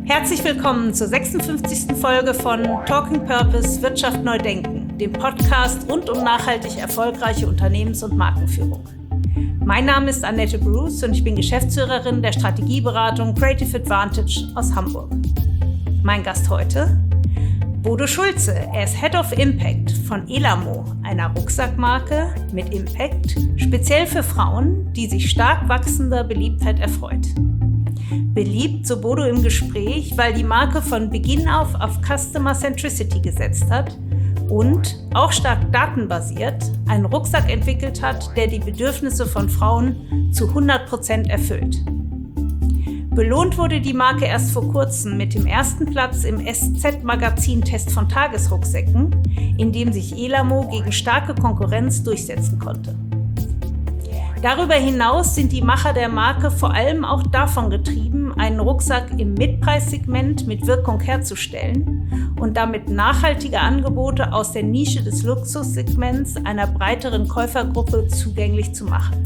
Herzlich willkommen zur 56. Folge von Talking Purpose – Wirtschaft neu denken, dem Podcast rund um nachhaltig erfolgreiche Unternehmens- und Markenführung. Mein Name ist Annette Bruce und ich bin Geschäftsführerin der Strategieberatung Creative Advantage aus Hamburg. Mein Gast heute? Bodo Schulze. Er ist Head of Impact von Elamo, einer Rucksackmarke mit Impact, speziell für Frauen, die sich stark wachsender Beliebtheit erfreut. Beliebt, so Bodo im Gespräch, weil die Marke von Beginn auf Customer Centricity gesetzt hat und, auch stark datenbasiert, einen Rucksack entwickelt hat, der die Bedürfnisse von Frauen zu 100% erfüllt. Belohnt wurde die Marke erst vor kurzem mit dem ersten Platz im SZ-Magazin-Test von Tagesrucksäcken, in dem sich Elamo gegen starke Konkurrenz durchsetzen konnte. Darüber hinaus sind die Macher der Marke vor allem auch davon getrieben, einen Rucksack im Mitpreissegment mit Wirkung herzustellen und damit nachhaltige Angebote aus der Nische des Luxussegments einer breiteren Käufergruppe zugänglich zu machen.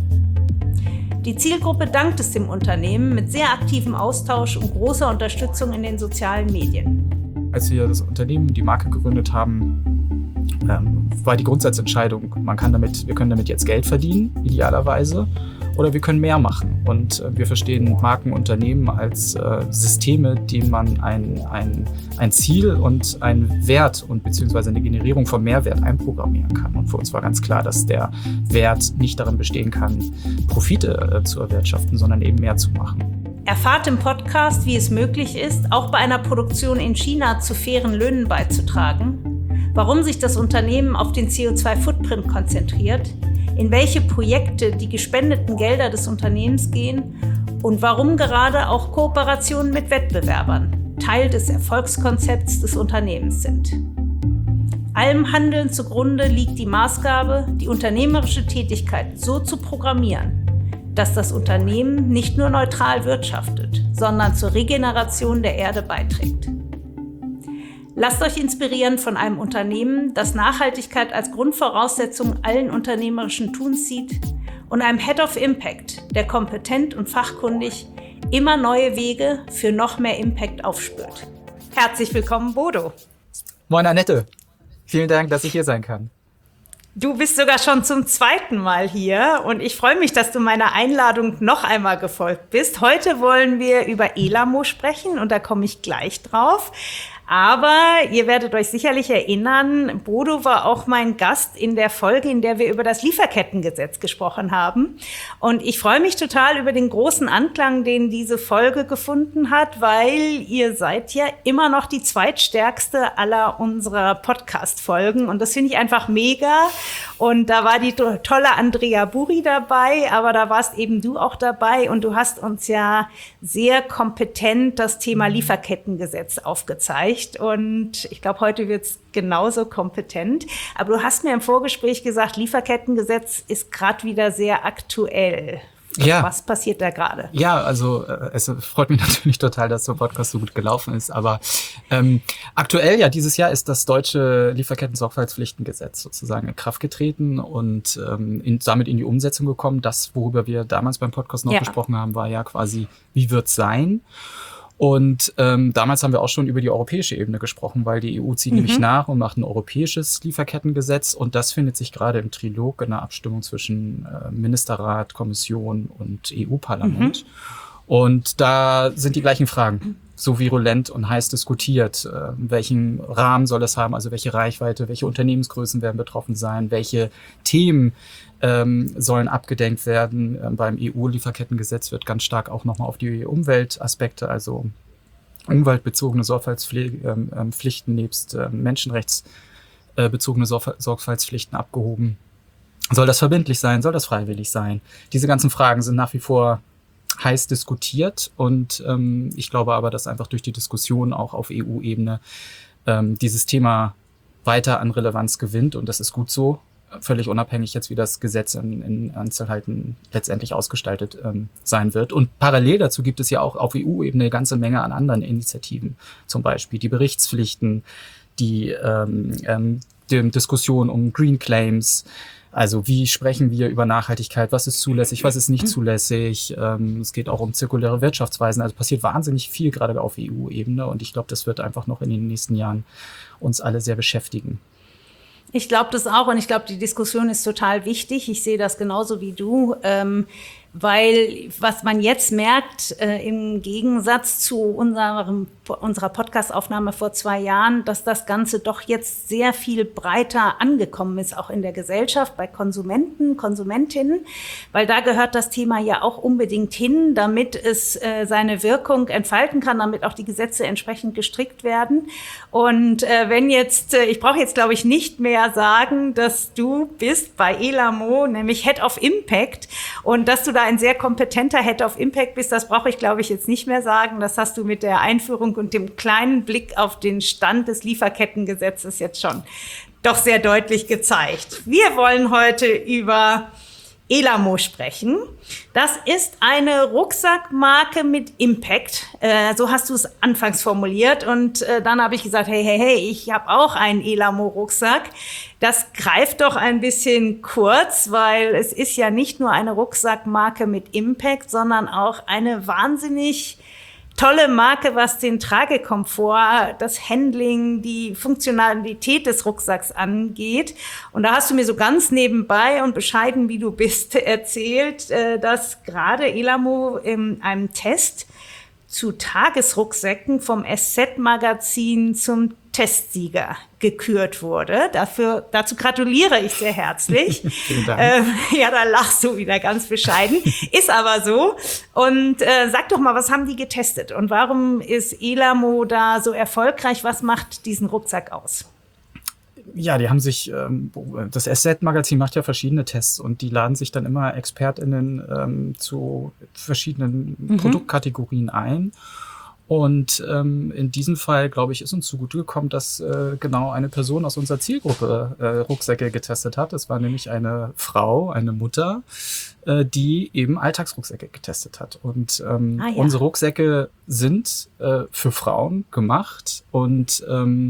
Die Zielgruppe dankt es dem Unternehmen mit sehr aktivem Austausch und großer Unterstützung in den sozialen Medien. Als wir das Unternehmen, die Marke gegründet haben, war die Grundsatzentscheidung, wir können damit jetzt Geld verdienen, idealerweise, oder wir können mehr machen. Und wir verstehen Markenunternehmen als Systeme, denen man ein Ziel und einen Wert und beziehungsweise eine Generierung von Mehrwert einprogrammieren kann. Und für uns war ganz klar, dass der Wert nicht darin bestehen kann, Profite zu erwirtschaften, sondern eben mehr zu machen. Erfahrt im Podcast, wie es möglich ist, auch bei einer Produktion in China zu fairen Löhnen beizutragen, warum sich das Unternehmen auf den CO2-Footprint konzentriert, in welche Projekte die gespendeten Gelder des Unternehmens gehen und warum gerade auch Kooperationen mit Wettbewerbern Teil des Erfolgskonzepts des Unternehmens sind. Allem Handeln zugrunde liegt die Maßgabe, die unternehmerische Tätigkeit so zu programmieren, dass das Unternehmen nicht nur neutral wirtschaftet, sondern zur Regeneration der Erde beiträgt. Lasst euch inspirieren von einem Unternehmen, das Nachhaltigkeit als Grundvoraussetzung allen unternehmerischen Tuns sieht und einem Head of Impact, der kompetent und fachkundig immer neue Wege für noch mehr Impact aufspürt. Herzlich willkommen, Bodo. Moin Annette, vielen Dank, dass ich hier sein kann. Du bist sogar schon zum zweiten Mal hier und ich freue mich, dass du meiner Einladung noch einmal gefolgt bist. Heute wollen wir über Elamo sprechen und da komme ich gleich drauf. Aber ihr werdet euch sicherlich erinnern, Bodo war auch mein Gast in der Folge, in der wir über das Lieferkettengesetz gesprochen haben. Und ich freue mich total über den großen Anklang, den diese Folge gefunden hat, weil ihr seid ja immer noch die zweitstärkste aller unserer Podcast-Folgen. Und das finde ich einfach mega. Und da war die tolle Andrea Buri dabei, aber da warst eben du auch dabei. Und du hast uns ja sehr kompetent das Thema Lieferkettengesetz aufgezeigt. Und ich glaube, heute wird es genauso kompetent. Aber du hast mir im Vorgespräch gesagt, Lieferkettengesetz ist gerade wieder sehr aktuell. Ja. Was passiert da gerade? Ja, also es freut mich natürlich total, dass der Podcast so gut gelaufen ist. Aber aktuell, ja, dieses Jahr ist das deutsche Lieferketten-Sorgfaltspflichtengesetz sozusagen in Kraft getreten und damit in die Umsetzung gekommen. Das, worüber wir damals beim Podcast noch gesprochen haben, war ja quasi, wie wird's sein? Und damals haben wir auch schon über die europäische Ebene gesprochen, weil die EU zieht nämlich nach und macht ein europäisches Lieferkettengesetz. Und das findet sich gerade im Trilog in der Abstimmung zwischen Ministerrat, Kommission und EU-Parlament. Und da sind die gleichen Fragen so virulent und heiß diskutiert. Welchen Rahmen soll es haben, also welche Reichweite, welche Unternehmensgrößen werden betroffen sein, welche Themen sollen abgedenkt werden. Beim EU-Lieferkettengesetz wird ganz stark auch nochmal auf die Umweltaspekte, also umweltbezogene Sorgfaltspflichten nebst menschenrechtsbezogene Sorgfaltspflichten abgehoben. Soll das verbindlich sein? Soll das freiwillig sein? Diese ganzen Fragen sind nach wie vor heiß diskutiert und ich glaube aber, dass einfach durch die Diskussion auch auf EU-Ebene dieses Thema weiter an Relevanz gewinnt und das ist gut so. Völlig unabhängig jetzt, wie das Gesetz in Einzelheiten letztendlich ausgestaltet sein wird. Und parallel dazu gibt es ja auch auf EU-Ebene eine ganze Menge an anderen Initiativen. Zum Beispiel die Berichtspflichten, die Diskussion um Green Claims, Also wie sprechen wir über Nachhaltigkeit? Was ist zulässig? Was ist nicht zulässig? Es geht auch um zirkuläre Wirtschaftsweisen. Also passiert wahnsinnig viel gerade auf EU-Ebene. Und ich glaube, das wird einfach noch in den nächsten Jahren uns alle sehr beschäftigen. Ich glaube das auch und ich glaube, die Diskussion ist total wichtig. Ich sehe das genauso wie du, weil was man jetzt merkt, im Gegensatz zu unserer Podcast-Aufnahme vor 2 Jahren, dass das Ganze doch jetzt sehr viel breiter angekommen ist, auch in der Gesellschaft, bei Konsumenten, Konsumentinnen, weil da gehört das Thema ja auch unbedingt hin, damit es seine Wirkung entfalten kann, damit auch die Gesetze entsprechend gestrickt werden. Und wenn jetzt, ich brauche jetzt glaube ich nicht mehr sagen, dass du bist bei Elamo, nämlich Head of Impact, und dass du da ein sehr kompetenter Head of Impact bist, das brauche ich glaube ich jetzt nicht mehr sagen. Das hast du mit der Einführung und dem kleinen Blick auf den Stand des Lieferkettengesetzes jetzt schon doch sehr deutlich gezeigt. Wir wollen heute über Elamo sprechen. Das ist eine Rucksackmarke mit Impact. So hast du es anfangs formuliert. Und dann habe ich gesagt, hey, ich habe auch einen Elamo-Rucksack. Das greift doch ein bisschen kurz, weil es ist ja nicht nur eine Rucksackmarke mit Impact, sondern auch eine wahnsinnig tolle Marke, was den Tragekomfort, das Handling, die Funktionalität des Rucksacks angeht. Und da hast du mir so ganz nebenbei und bescheiden, wie du bist, erzählt, dass gerade Elamo in einem Test zu Tagesrucksäcken vom SZ-Magazin zum Testsieger gekürt wurde. Dazu gratuliere ich sehr herzlich. Vielen Dank. Ja, da lachst du wieder ganz bescheiden. Ist aber so. Und sag doch mal, was haben die getestet? Und warum ist Elamo da so erfolgreich? Was macht diesen Rucksack aus? Ja, die haben sich, das SZ-Magazin macht ja verschiedene Tests und die laden sich dann immer ExpertInnen zu verschiedenen Produktkategorien ein. Und in diesem Fall, glaube ich, ist uns zugute gekommen, dass genau eine Person aus unserer Zielgruppe Rucksäcke getestet hat. Das war nämlich eine Frau, eine Mutter, die eben Alltagsrucksäcke getestet hat. Und unsere Rucksäcke sind für Frauen gemacht und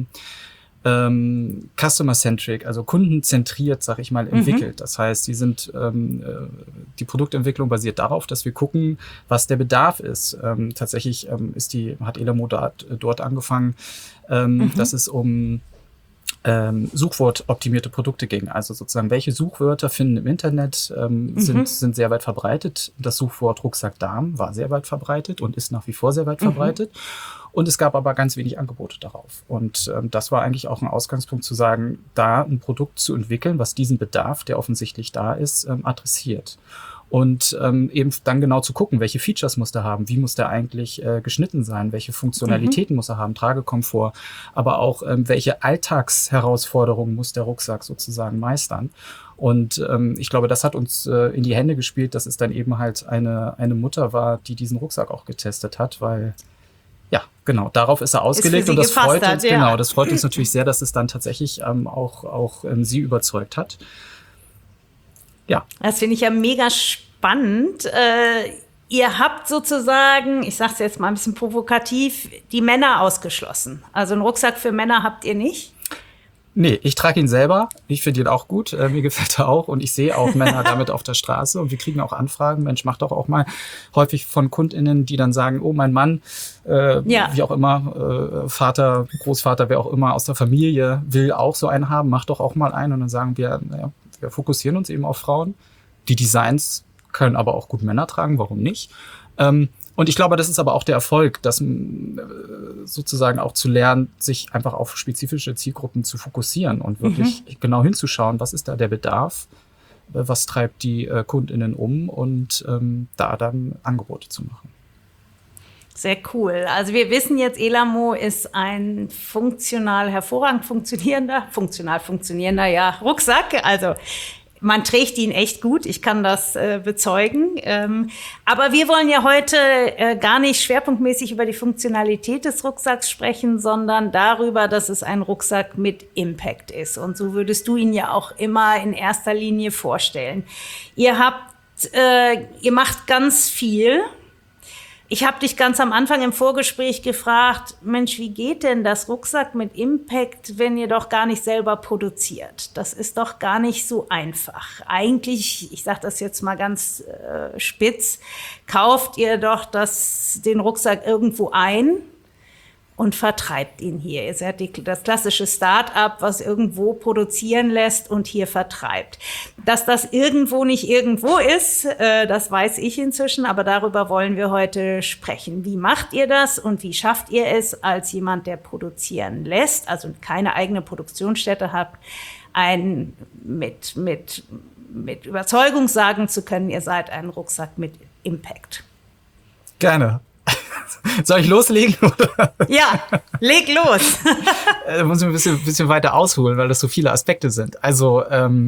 customer-centric, also kundenzentriert, sag ich mal, entwickelt. Das heißt, die sind die Produktentwicklung basiert darauf, dass wir gucken, was der Bedarf ist. Tatsächlich hat Elamo dort angefangen, dass es um suchwortoptimierte Produkte ging. Also sozusagen, welche Suchwörter finden im Internet, sind sehr weit verbreitet. Das Suchwort Rucksack-Darm war sehr weit verbreitet und ist nach wie vor sehr weit verbreitet. Und es gab aber ganz wenig Angebote darauf. Und das war eigentlich auch ein Ausgangspunkt zu sagen, da ein Produkt zu entwickeln, was diesen Bedarf, der offensichtlich da ist, adressiert. Und eben dann genau zu gucken, welche Features muss der haben, wie muss der eigentlich geschnitten sein, welche Funktionalitäten muss er haben, Tragekomfort, aber auch welche Alltagsherausforderungen muss der Rucksack sozusagen meistern. Und ich glaube, das hat uns in die Hände gespielt, dass es dann eben halt eine Mutter war, die diesen Rucksack auch getestet hat, weil ja, genau, darauf ist er ausgelegt und das freut uns, genau, das freut uns natürlich sehr, dass es dann tatsächlich auch sie überzeugt hat. Ja. Das finde ich ja mega spannend. Ihr habt sozusagen, ich sage es jetzt mal ein bisschen provokativ, die Männer ausgeschlossen. Also einen Rucksack für Männer habt ihr nicht? Nee, ich trage ihn selber. Ich finde ihn auch gut. Mir gefällt er auch. Und ich sehe auch Männer damit auf der Straße. Und wir kriegen auch Anfragen. Mensch, mach doch auch mal häufig von KundInnen, die dann sagen, oh, mein Mann, wie auch immer, Vater, Großvater, wer auch immer aus der Familie will auch so einen haben. Mach doch auch mal einen. Und dann sagen wir, naja, wir fokussieren uns eben auf Frauen. Die Designs können aber auch gut Männer tragen. Warum nicht? Und ich glaube, das ist aber auch der Erfolg, dass sozusagen auch zu lernen, sich einfach auf spezifische Zielgruppen zu fokussieren und wirklich genau hinzuschauen, was ist da der Bedarf, was treibt die KundInnen um und da dann Angebote zu machen. Sehr cool. Also wir wissen jetzt, Elamo ist ein hervorragend funktionierender, ja, Rucksack. Also man trägt ihn echt gut, ich kann das bezeugen. Aber wir wollen ja heute gar nicht schwerpunktmäßig über die Funktionalität des Rucksacks sprechen, sondern darüber, dass es ein Rucksack mit Impact ist. Und so würdest du ihn ja auch immer in erster Linie vorstellen. Ihr macht ganz viel. Ich habe dich ganz am Anfang im Vorgespräch gefragt, Mensch, wie geht denn das Rucksack mit Impact, wenn ihr doch gar nicht selber produziert? Das ist doch gar nicht so einfach. Eigentlich, ich sage das jetzt mal ganz spitz, kauft ihr doch den Rucksack irgendwo ein und vertreibt ihn hier. Ihr seid das klassische Start-up, was irgendwo produzieren lässt und hier vertreibt. Dass das irgendwo nicht irgendwo ist, das weiß ich inzwischen, aber darüber wollen wir heute sprechen. Wie macht ihr das und wie schafft ihr es als jemand, der produzieren lässt, also keine eigene Produktionsstätte hat, mit Überzeugung sagen zu können, ihr seid ein Rucksack mit Impact? Gerne. Soll ich loslegen? Oder? Ja, leg los. Da muss ich ein bisschen weiter ausholen, weil das so viele Aspekte sind. Also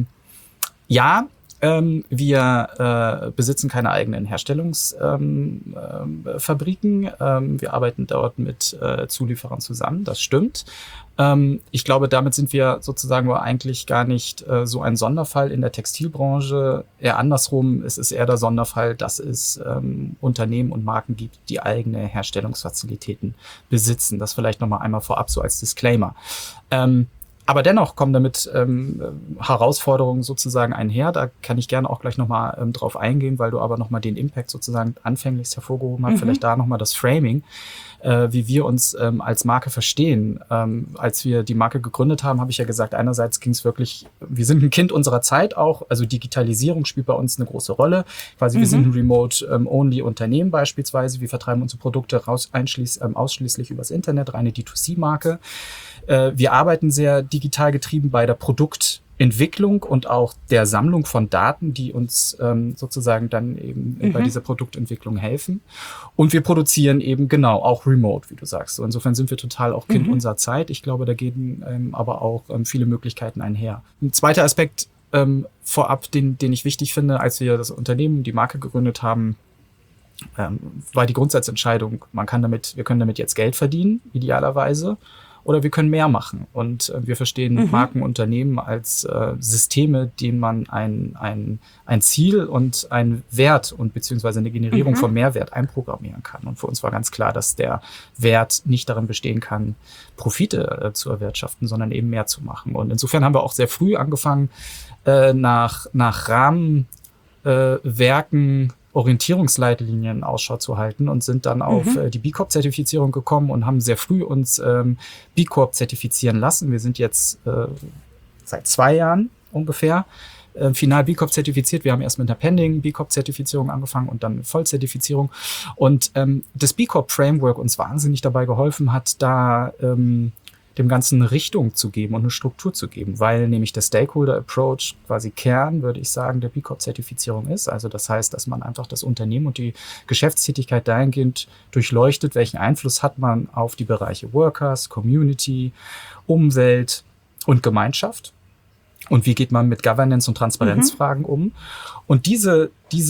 wir besitzen keine eigenen Herstellungsfabriken. Wir arbeiten dort mit Zulieferern zusammen, das stimmt. Ich glaube, damit sind wir sozusagen eigentlich gar nicht so ein Sonderfall in der Textilbranche. Eher andersrum, es ist eher der Sonderfall, dass es Unternehmen und Marken gibt, die eigene Herstellungsfazilitäten besitzen. Das vielleicht nochmal einmal vorab so als Disclaimer. Aber dennoch kommen damit Herausforderungen sozusagen einher. Da kann ich gerne auch gleich nochmal drauf eingehen, weil du aber nochmal den Impact sozusagen anfänglichst hervorgehoben hast. Vielleicht da nochmal das Framing, wie wir uns als Marke verstehen. Als wir die Marke gegründet haben, habe ich ja gesagt, einerseits ging es wirklich, wir sind ein Kind unserer Zeit auch, also Digitalisierung spielt bei uns eine große Rolle. Quasi wir sind ein Remote-Only-Unternehmen beispielsweise. Wir vertreiben unsere Produkte ausschließlich übers Internet, reine D2C-Marke. Wir arbeiten sehr digital getrieben bei der Produktentwicklung und auch der Sammlung von Daten, die uns sozusagen dann eben bei dieser Produktentwicklung helfen. Und wir produzieren eben genau auch remote, wie du sagst. So, insofern sind wir total auch Kind unserer Zeit. Ich glaube, da gehen aber auch viele Möglichkeiten einher. Ein zweiter Aspekt vorab, den ich wichtig finde, als wir das Unternehmen, die Marke gegründet haben, war die Grundsatzentscheidung, wir können damit jetzt Geld verdienen, idealerweise. Oder wir können mehr machen. Und wir verstehen Marken, Unternehmen als Systeme, denen man ein Ziel und einen Wert und beziehungsweise eine Generierung von Mehrwert einprogrammieren kann. Und für uns war ganz klar, dass der Wert nicht darin bestehen kann, Profite zu erwirtschaften, sondern eben mehr zu machen. Und insofern haben wir auch sehr früh angefangen, nach Rahmenwerken, Orientierungsleitlinien Ausschau zu halten und sind dann auf die B Corp-Zertifizierung gekommen und haben sehr früh uns B Corp zertifizieren lassen. Wir sind jetzt seit 2 Jahren ungefähr final B Corp zertifiziert. Wir haben erst mit einer Pending B Corp Zertifizierung angefangen und dann Vollzertifizierung. Und das B Corp Framework uns wahnsinnig dabei geholfen hat, da dem Ganzen eine Richtung zu geben und eine Struktur zu geben, weil nämlich der Stakeholder Approach quasi Kern, würde ich sagen, der B Corp Zertifizierung ist. Also das heißt, dass man einfach das Unternehmen und die Geschäftstätigkeit dahingehend durchleuchtet, welchen Einfluss hat man auf die Bereiche Workers, Community, Umwelt und Gemeinschaft. Und wie geht man mit Governance- und Transparenzfragen um? Und diese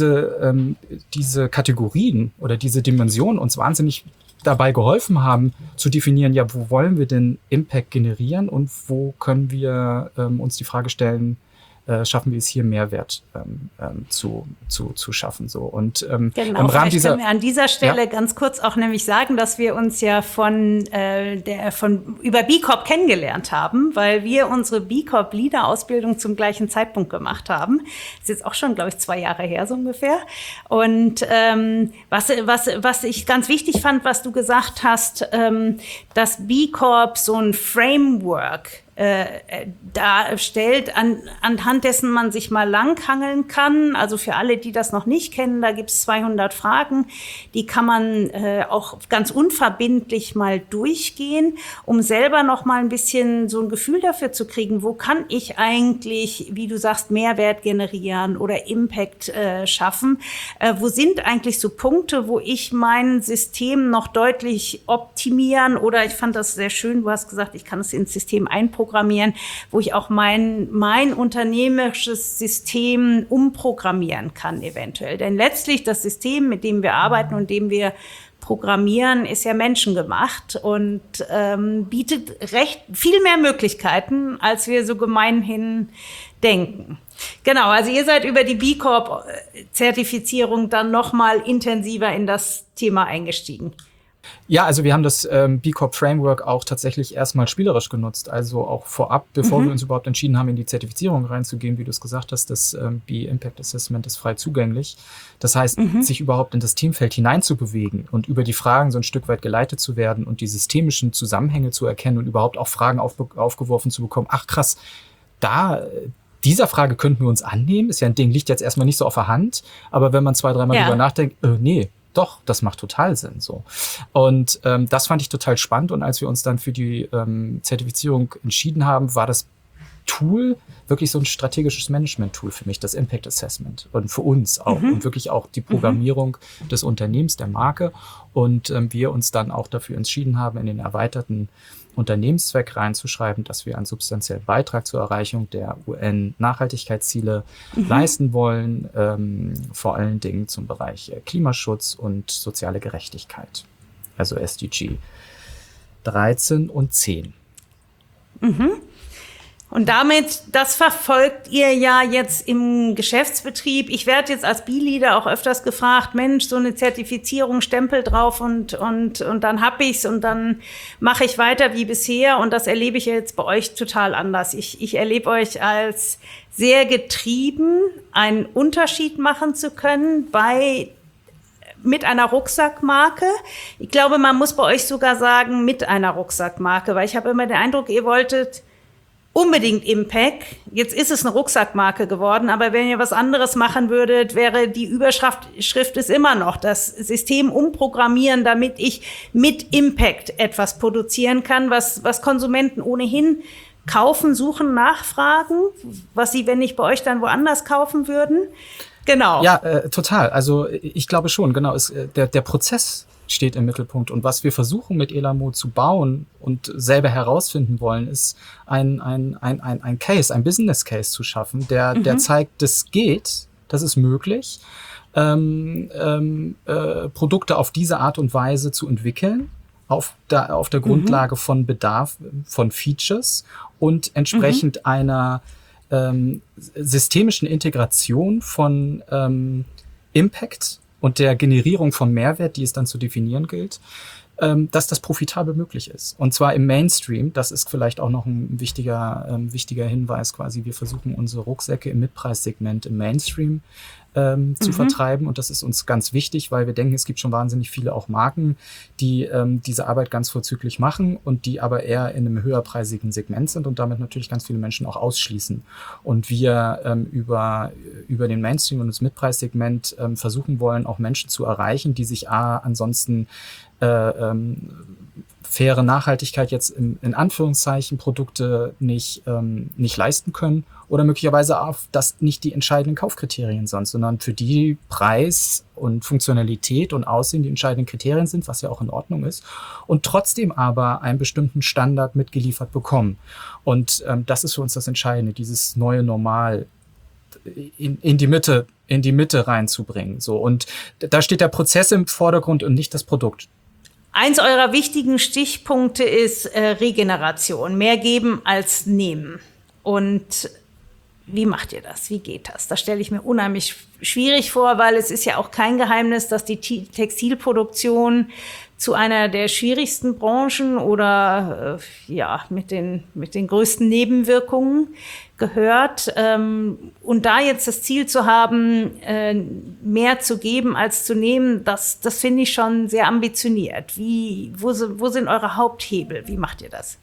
Kategorien oder diese Dimensionen uns wahnsinnig dabei geholfen haben, zu definieren, ja, wo wollen wir denn Impact generieren und wo können wir uns die Frage stellen, schaffen wir es hier Mehrwert zu schaffen. So. Und genau, im Rahmen vielleicht können wir an dieser Stelle ganz kurz auch nämlich sagen, dass wir uns ja über B Corp kennengelernt haben, weil wir unsere B Corp Leader Ausbildung zum gleichen Zeitpunkt gemacht haben. Das ist jetzt auch schon, glaube ich, 2 Jahre her so ungefähr. Und was ich ganz wichtig fand, was du gesagt hast, dass B Corp so ein Framework darstellt, anhand dessen man sich mal langhangeln kann. Also für alle, die das noch nicht kennen, da gibt es 200 Fragen, die kann man auch ganz unverbindlich mal durchgehen, um selber noch mal ein bisschen so ein Gefühl dafür zu kriegen, wo kann ich eigentlich, wie du sagst, Mehrwert generieren oder Impact schaffen? Wo sind eigentlich so Punkte, wo ich mein System noch deutlich optimieren oder ich fand das sehr schön, du hast gesagt, ich kann es ins System einprogrammieren, wo ich auch mein unternehmerisches System umprogrammieren kann eventuell. Denn letztlich das System, mit dem wir arbeiten und dem wir Programmieren ist ja menschengemacht und bietet recht viel mehr Möglichkeiten, als wir so gemeinhin denken. Genau, also ihr seid über die B Corp-Zertifizierung dann nochmal intensiver in das Thema eingestiegen. Ja, also wir haben das B Corp Framework auch tatsächlich erstmal spielerisch genutzt. Also auch vorab, bevor wir uns überhaupt entschieden haben, in die Zertifizierung reinzugehen, wie du es gesagt hast, das B Impact Assessment ist frei zugänglich. Das heißt, sich überhaupt in das Themenfeld hineinzubewegen und über die Fragen so ein Stück weit geleitet zu werden und die systemischen Zusammenhänge zu erkennen und überhaupt auch Fragen aufgeworfen zu bekommen. Ach krass, dieser Frage könnten wir uns annehmen. Ist ja ein Ding, liegt jetzt erstmal nicht so auf der Hand. Aber wenn man 2-3 Mal drüber nachdenkt, nee, doch, das macht total Sinn, so. Und das fand ich total spannend. Und als wir uns dann für die Zertifizierung entschieden haben, war das Tool wirklich so ein strategisches Management-Tool für mich, das Impact Assessment. Und für uns auch. Und wirklich auch die Programmierung des Unternehmens, der Marke. Und wir uns dann auch dafür entschieden haben, in den erweiterten Unternehmenszweck reinzuschreiben, dass wir einen substanziellen Beitrag zur Erreichung der UN-Nachhaltigkeitsziele leisten wollen, vor allen Dingen zum Bereich Klimaschutz und soziale Gerechtigkeit, also SDG 13 und 10. Und damit, das verfolgt ihr ja jetzt im Geschäftsbetrieb. Ich werde jetzt als B-Leader auch öfters gefragt, Mensch, so eine Zertifizierung, Stempel drauf und dann hab ich's und dann mache ich weiter wie bisher. Und das erlebe ich jetzt bei euch total anders. Ich erlebe euch als sehr getrieben, einen Unterschied machen zu können mit einer Rucksackmarke. Ich glaube, man muss bei euch sogar sagen, mit einer Rucksackmarke, weil ich habe immer den Eindruck, ihr wolltet unbedingt Impact. Jetzt ist es eine Rucksackmarke geworden, aber wenn ihr was anderes machen würdet, wäre die Überschrift ist immer noch das System umprogrammieren, damit ich mit Impact etwas produzieren kann, was Konsumenten ohnehin kaufen, suchen, nachfragen, was sie, wenn nicht bei euch, dann woanders kaufen würden. Genau. Ja, total. Also ich glaube schon, genau. Der Prozess steht im Mittelpunkt. Und was wir versuchen mit Elamo zu bauen und selber herausfinden wollen, ist ein Case, ein Business Case zu schaffen, der zeigt, das geht, das ist möglich, Produkte auf diese Art und Weise zu entwickeln, auf der Grundlage von Bedarf, von Features und entsprechend einer systemischen Integration von Impact und der Generierung von Mehrwert, die es dann zu definieren gilt, dass das profitabel möglich ist. Und zwar im Mainstream, das ist vielleicht auch noch ein wichtiger Hinweis quasi, wir versuchen unsere Rucksäcke im Mitpreissegment im Mainstream zu vertreiben. Und das ist uns ganz wichtig, weil wir denken, es gibt schon wahnsinnig viele auch Marken, die diese Arbeit ganz vorzüglich machen und die aber eher in einem höherpreisigen Segment sind und damit natürlich ganz viele Menschen auch ausschließen. Und wir über den Mainstream und das Mitpreissegment versuchen wollen, auch Menschen zu erreichen, die sich ansonsten faire Nachhaltigkeit jetzt in Anführungszeichen Produkte nicht leisten können oder möglicherweise auch das nicht die entscheidenden Kaufkriterien sind, sondern für die Preis und Funktionalität und Aussehen die entscheidenden Kriterien sind, was ja auch in Ordnung ist, und trotzdem aber einen bestimmten Standard mitgeliefert bekommen. Und das ist für uns das Entscheidende, dieses neue Normal in die Mitte reinzubringen. So, und da steht der Prozess im Vordergrund und nicht das Produkt. Eins eurer wichtigen Stichpunkte ist Regeneration. Mehr geben als nehmen. Und wie macht ihr das? Wie geht das? Das stelle ich mir unheimlich schwierig vor, weil es ist ja auch kein Geheimnis, dass die Textilproduktion zu einer der schwierigsten Branchen oder mit den größten Nebenwirkungen gehört. Und da jetzt das Ziel zu haben, mehr zu geben als zu nehmen, das finde ich schon sehr ambitioniert. Wo sind eure Haupthebel? Wie macht ihr das?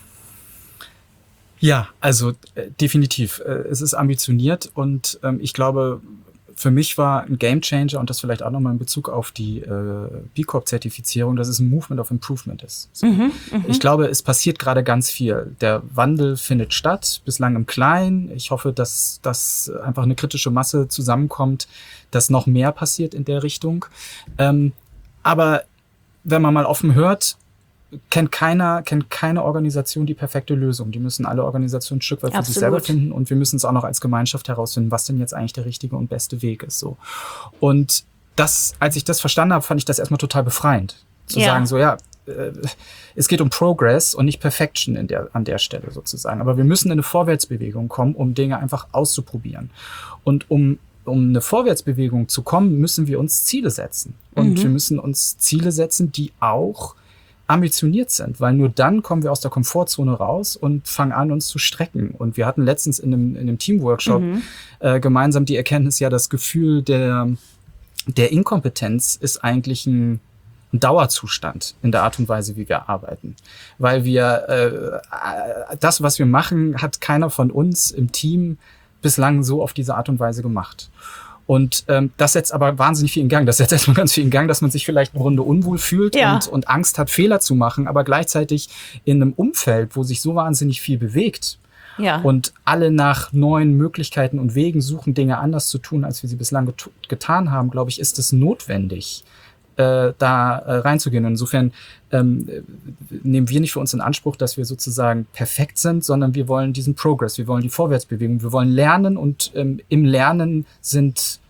Ja, also definitiv. Es ist ambitioniert und ich glaube, für mich war ein Gamechanger und das vielleicht auch nochmal in Bezug auf die B Corp-Zertifizierung, dass es ein Movement of Improvement ist. So. Ich glaube, es passiert gerade ganz viel. Der Wandel findet statt, bislang im Kleinen. Ich hoffe, dass einfach eine kritische Masse zusammenkommt, dass noch mehr passiert in der Richtung. Aber wenn man mal offen hört, kennt keine Organisation die perfekte Lösung. Die müssen alle Organisationen ein Stück weit für sich selber finden und wir müssen es auch noch als Gemeinschaft herausfinden, was denn jetzt eigentlich der richtige und beste Weg ist. So. Und als ich das verstanden habe, fand ich das erstmal total befreiend. Zu sagen, so es geht um Progress und nicht Perfection an der Stelle sozusagen. Aber wir müssen in eine Vorwärtsbewegung kommen, um Dinge einfach auszuprobieren. Und um eine Vorwärtsbewegung zu kommen, müssen wir uns Ziele setzen. Und wir müssen uns Ziele setzen, die auch ambitioniert sind, weil nur dann kommen wir aus der Komfortzone raus und fangen an, uns zu strecken. Und wir hatten letztens in einem Teamworkshop gemeinsam die Erkenntnis, ja, das Gefühl der Inkompetenz ist eigentlich ein Dauerzustand in der Art und Weise, wie wir arbeiten. Weil wir das, was wir machen, hat keiner von uns im Team bislang so auf diese Art und Weise gemacht. Und das setzt aber wahnsinnig viel in Gang. Das setzt erstmal ganz viel in Gang, dass man sich vielleicht eine Runde unwohl fühlt und Angst hat, Fehler zu machen, aber gleichzeitig in einem Umfeld, wo sich so wahnsinnig viel bewegt und alle nach neuen Möglichkeiten und Wegen suchen, Dinge anders zu tun, als wir sie bislang getan haben, glaube ich, ist es notwendig, da reinzugehen. Und insofern nehmen wir nicht für uns in Anspruch, dass wir sozusagen perfekt sind, sondern wir wollen diesen Progress, wir wollen die Vorwärtsbewegung, wir wollen lernen und im Lernen sind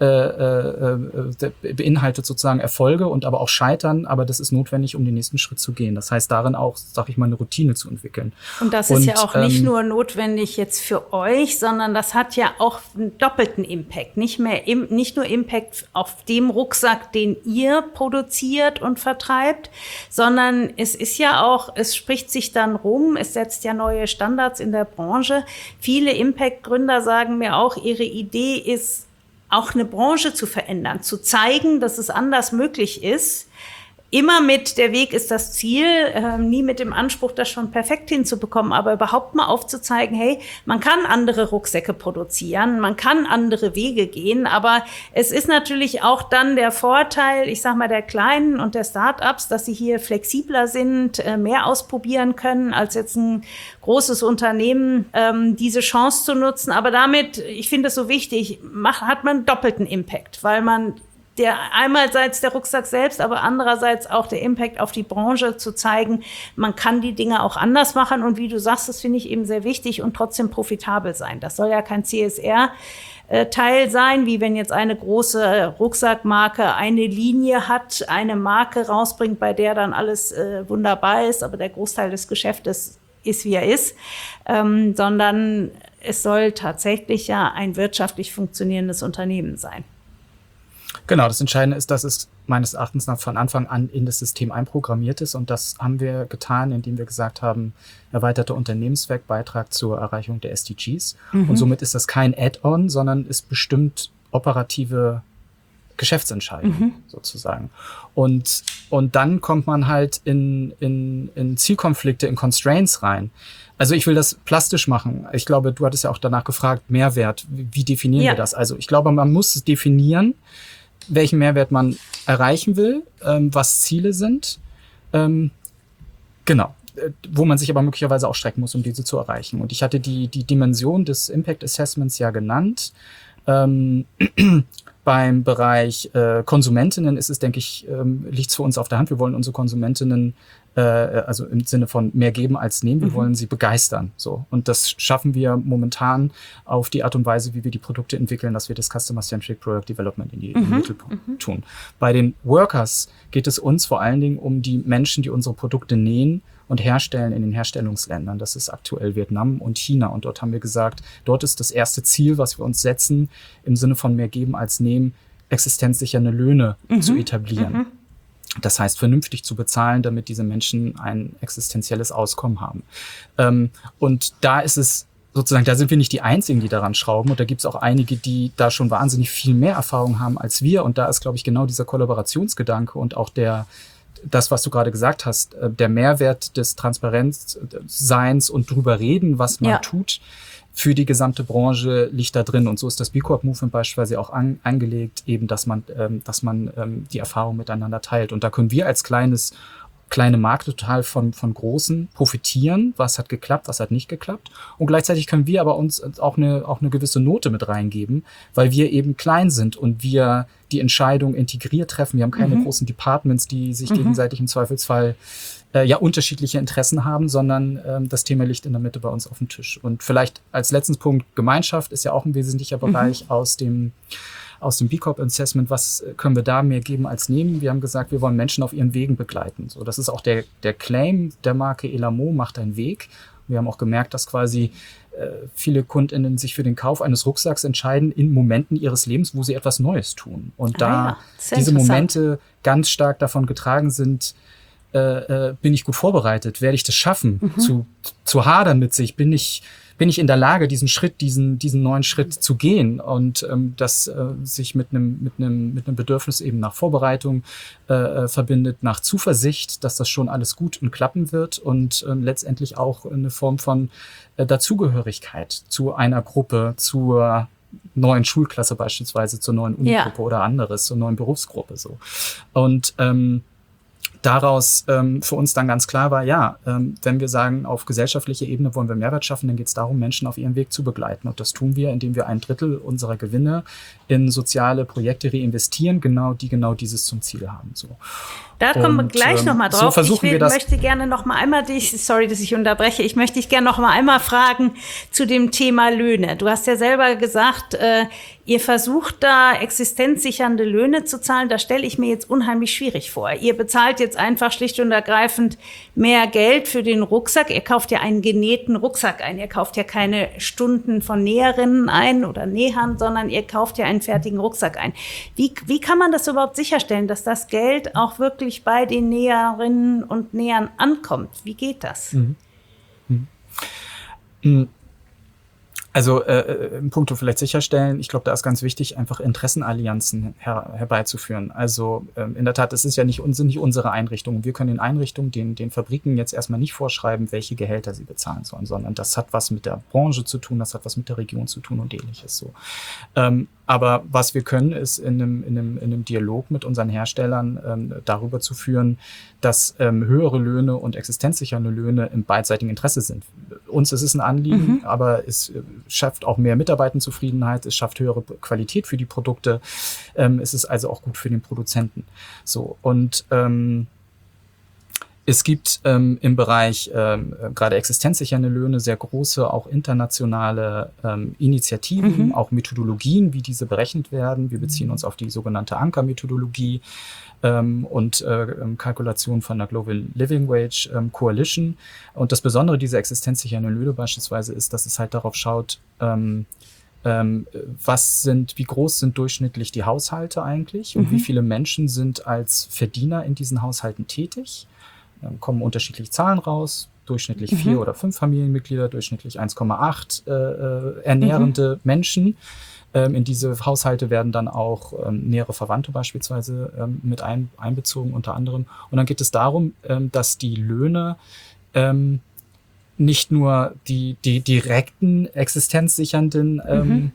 beinhaltet sozusagen Erfolge und aber auch Scheitern, aber das ist notwendig, um den nächsten Schritt zu gehen. Das heißt, darin auch, sag ich mal, eine Routine zu entwickeln. Und das ist ja auch nicht nur notwendig jetzt für euch, sondern das hat ja auch einen doppelten Impact. Nicht nur Impact auf dem Rucksack, den ihr produziert und vertreibt, sondern es ist ja auch, es spricht sich dann rum, es setzt ja neue Standards in der Branche. Viele Impact-Gründer sagen mir auch, ihre Idee ist, auch eine Branche zu verändern, zu zeigen, dass es anders möglich ist. Immer mit, der Weg ist das Ziel, nie mit dem Anspruch, das schon perfekt hinzubekommen, aber überhaupt mal aufzuzeigen, hey, man kann andere Rucksäcke produzieren, man kann andere Wege gehen, aber es ist natürlich auch dann der Vorteil, ich sag mal, der Kleinen und der Start-ups, dass sie hier flexibler sind, mehr ausprobieren können, als jetzt ein großes Unternehmen, diese Chance zu nutzen. Aber damit, ich finde es so wichtig, hat man einen doppelten Impact, weil man einerseits der Rucksack selbst, aber andererseits auch der Impact auf die Branche zu zeigen, man kann die Dinge auch anders machen und wie du sagst, das finde ich eben sehr wichtig und trotzdem profitabel sein. Das soll ja kein CSR-Teil sein, wie wenn jetzt eine große Rucksackmarke eine Linie hat, eine Marke rausbringt, bei der dann alles wunderbar ist, aber der Großteil des Geschäftes ist, wie er ist, sondern es soll tatsächlich ja ein wirtschaftlich funktionierendes Unternehmen sein. Genau, das Entscheidende ist, dass es meines Erachtens nach von Anfang an in das System einprogrammiert ist. Und das haben wir getan, indem wir gesagt haben, erweiterter Unternehmenszweck, Beitrag zur Erreichung der SDGs. Und somit ist das kein Add-on, sondern ist bestimmt operative Geschäftsentscheidung sozusagen. Und dann kommt man halt in Zielkonflikte, in Constraints rein. Also ich will das plastisch machen. Ich glaube, du hattest ja auch danach gefragt, Mehrwert, wie definieren wir das? Also ich glaube, man muss es definieren, welchen Mehrwert man erreichen will, was Ziele sind, genau, wo man sich aber möglicherweise auch strecken muss, um diese zu erreichen. Und ich hatte die Dimension des Impact Assessments ja genannt. Beim Bereich Konsumentinnen ist es, denke ich, liegt es für uns auf der Hand. Wir wollen unsere Konsumentinnen, also im Sinne von mehr geben als nehmen, wir wollen sie begeistern. So. Und das schaffen wir momentan auf die Art und Weise, wie wir die Produkte entwickeln, dass wir das Customer-Centric Product Development in den Mittelpunkt tun. Bei den Workers geht es uns vor allen Dingen um die Menschen, die unsere Produkte nähen und herstellen in den Herstellungsländern. Das ist aktuell Vietnam und China. Und dort haben wir gesagt, dort ist das erste Ziel, was wir uns setzen, im Sinne von mehr geben als nehmen, existenzsichernde Löhne zu etablieren. Das heißt, vernünftig zu bezahlen, damit diese Menschen ein existenzielles Auskommen haben. Und da ist es sozusagen, da sind wir nicht die Einzigen, die daran schrauben. Und da gibt es auch einige, die da schon wahnsinnig viel mehr Erfahrung haben als wir. Und da ist, glaube ich, genau dieser Kollaborationsgedanke und auch das, was du gerade gesagt hast, der Mehrwert des Transparenzseins und drüber reden, was man tut, für die gesamte Branche liegt da drin. Und so ist das B Corp Movement beispielsweise auch angelegt, eben, dass man die Erfahrung miteinander teilt. Und da können wir als kleine Marke total von Großen profitieren. Was hat geklappt, was hat nicht geklappt. Und gleichzeitig können wir aber uns auch eine gewisse Note mit reingeben, weil wir eben klein sind und wir die Entscheidung integriert treffen. Wir haben keine großen Departments, die sich gegenseitig im Zweifelsfall unterschiedliche Interessen haben, sondern das Thema liegt in der Mitte bei uns auf dem Tisch. Und vielleicht als letzten Punkt, Gemeinschaft ist ja auch ein wesentlicher Bereich aus dem aus dem B Corp Assessment, was können wir da mehr geben als nehmen? Wir haben gesagt, wir wollen Menschen auf ihren Wegen begleiten. So, das ist auch der Claim der Marke Elamo, macht einen Weg. Wir haben auch gemerkt, dass quasi viele KundInnen sich für den Kauf eines Rucksacks entscheiden in Momenten ihres Lebens, wo sie etwas Neues tun. Und da diese Momente ganz stark davon getragen sind, bin ich gut vorbereitet? Werde ich das schaffen, zu hadern mit sich? Bin ich in der Lage, diesen neuen Schritt zu gehen? Und das sich mit einem Bedürfnis eben nach Vorbereitung verbindet, nach Zuversicht, dass das schon alles gut und klappen wird und letztendlich auch eine Form von Dazugehörigkeit zu einer Gruppe, zur neuen Schulklasse beispielsweise, zur neuen Unigruppe oder anderes, zur neuen Berufsgruppe so. Und daraus für uns dann ganz klar war, wenn wir sagen, auf gesellschaftlicher Ebene wollen wir Mehrwert schaffen, dann geht es darum, Menschen auf ihrem Weg zu begleiten. Und das tun wir, indem wir 1/3 unserer Gewinne in soziale Projekte reinvestieren, die genau dieses zum Ziel haben. So. Da kommen wir gleich nochmal drauf. Möchte gerne noch mal einmal sorry, dass ich unterbreche, ich möchte dich gerne noch mal einmal fragen zu dem Thema Löhne. Du hast ja selber gesagt, ihr versucht da existenzsichernde Löhne zu zahlen. Das stelle ich mir jetzt unheimlich schwierig vor. Ihr bezahlt jetzt einfach schlicht und ergreifend mehr Geld für den Rucksack. Ihr kauft ja einen genähten Rucksack ein. Ihr kauft ja keine Stunden von Näherinnen ein oder Nähern, sondern ihr kauft ja einen fertigen Rucksack ein. Wie kann man das überhaupt sicherstellen, dass das Geld auch wirklich bei den Näherinnen und Nähern ankommt? Wie geht das? Also im Punkto vielleicht sicherstellen, ich glaube, da ist ganz wichtig, einfach Interessenallianzen herbeizuführen. Also in der Tat, es ist ja sind nicht unsere Einrichtungen. Wir können den Einrichtungen, den Fabriken jetzt erstmal nicht vorschreiben, welche Gehälter sie bezahlen sollen, sondern das hat was mit der Branche zu tun, das hat was mit der Region zu tun und ähnliches so. Aber was wir können, ist in einem Dialog mit unseren Herstellern darüber zu führen, dass höhere Löhne und existenzsichernde Löhne im beidseitigen Interesse sind. Uns ist es ein Anliegen, aber es schafft auch mehr Mitarbeitenzufriedenheit, es schafft höhere Qualität für die Produkte, es ist also auch gut für den Produzenten. So, und es gibt im Bereich gerade existenzsichernde Löhne sehr große, auch internationale Initiativen, auch Methodologien, wie diese berechnet werden. Wir beziehen uns auf die sogenannte Anker-Methodologie und Kalkulation von der Global Living Wage Coalition. Und das Besondere dieser existenzsichernden Löhne beispielsweise ist, dass es halt darauf schaut, wie groß sind durchschnittlich die Haushalte eigentlich und wie viele Menschen sind als Verdiener in diesen Haushalten tätig. Dann kommen unterschiedliche Zahlen raus, durchschnittlich 4 oder 5 Familienmitglieder, durchschnittlich 1,8 ernährende Menschen. In diese Haushalte werden dann auch nähere Verwandte beispielsweise mit einbezogen unter anderem. Und dann geht es darum, dass die Löhne nicht nur die direkten existenzsichernden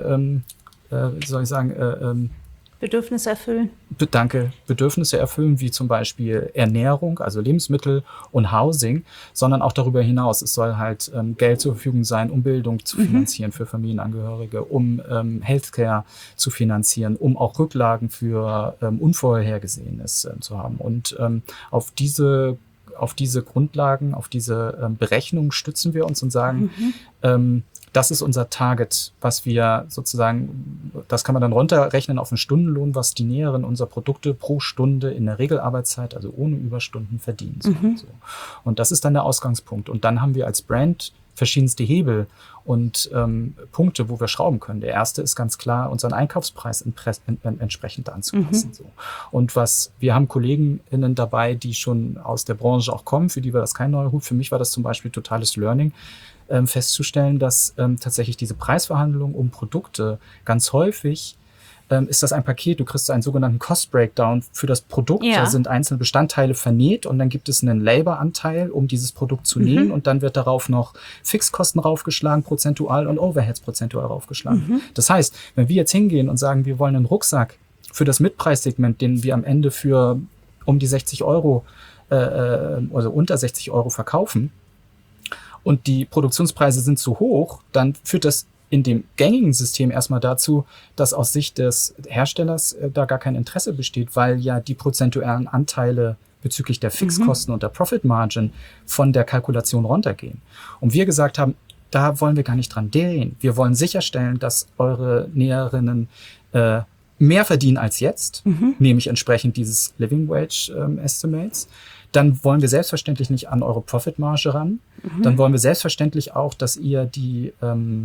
Bedürfnisse erfüllen. Bedürfnisse erfüllen, wie zum Beispiel Ernährung, also Lebensmittel und Housing, sondern auch darüber hinaus. Es soll halt Geld zur Verfügung sein, um Bildung zu finanzieren für Familienangehörige, um Healthcare zu finanzieren, um auch Rücklagen für Unvorhergesehenes zu haben. Und auf diese Grundlagen, auf diese Berechnungen stützen wir uns und sagen, das ist unser Target, was wir sozusagen, das kann man dann runterrechnen auf einen Stundenlohn, was die Näherinnen unserer Produkte pro Stunde in der Regelarbeitszeit, also ohne Überstunden, verdienen. So. Und das ist dann der Ausgangspunkt. Und dann haben wir als Brand verschiedenste Hebel und Punkte, wo wir schrauben können. Der erste ist ganz klar, unseren Einkaufspreis entsprechend anzupassen. So. Und wir haben KollegInnen dabei, die schon aus der Branche auch kommen, für die war das kein neuer Hut. Für mich war das zum Beispiel totales Learning, festzustellen, dass tatsächlich diese Preisverhandlungen um Produkte ganz häufig ist das ein Paket, du kriegst einen sogenannten Cost Breakdown für das Produkt, da sind einzelne Bestandteile vernäht und dann gibt es einen Labor-Anteil, um dieses Produkt zu nähen und dann wird darauf noch Fixkosten raufgeschlagen, prozentual und Overheads prozentual raufgeschlagen. Das heißt, wenn wir jetzt hingehen und sagen, wir wollen einen Rucksack für das Mitpreissegment, den wir am Ende für um die 60 Euro, also unter 60 Euro verkaufen, und die Produktionspreise sind zu hoch, dann führt das in dem gängigen System erstmal dazu, dass aus Sicht des Herstellers da gar kein Interesse besteht, weil ja die prozentualen Anteile bezüglich der Fixkosten und der Profit Margin von der Kalkulation runtergehen. Und wir gesagt haben, da wollen wir gar nicht dran drehen. Wir wollen sicherstellen, dass eure Näherinnen mehr verdienen als jetzt, nämlich entsprechend dieses Living Wage Estimates. Dann wollen wir selbstverständlich nicht an eure Profitmarge ran. Dann wollen wir selbstverständlich auch, dass ihr die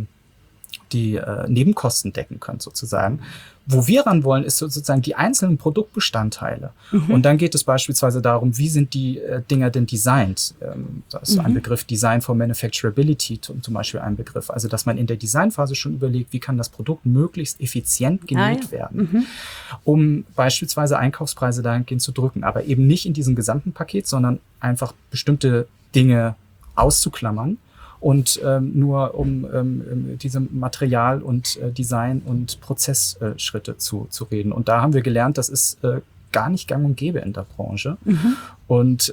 Nebenkosten decken könnt sozusagen. Wo wir ran wollen, ist sozusagen die einzelnen Produktbestandteile. Und dann geht es beispielsweise darum, wie sind die Dinger denn designt? Das ist ein Begriff, Design for Manufacturability zum Beispiel ein Begriff. Also, dass man in der Designphase schon überlegt, wie kann das Produkt möglichst effizient genäht werden, um beispielsweise Einkaufspreise dahingehend zu drücken. Aber eben nicht in diesem gesamten Paket, sondern einfach bestimmte Dinge auszuklammern. Und nur um diese Material- und Design- und Prozessschritte zu reden. Und da haben wir gelernt, das ist gar nicht gang und gäbe in der Branche. Und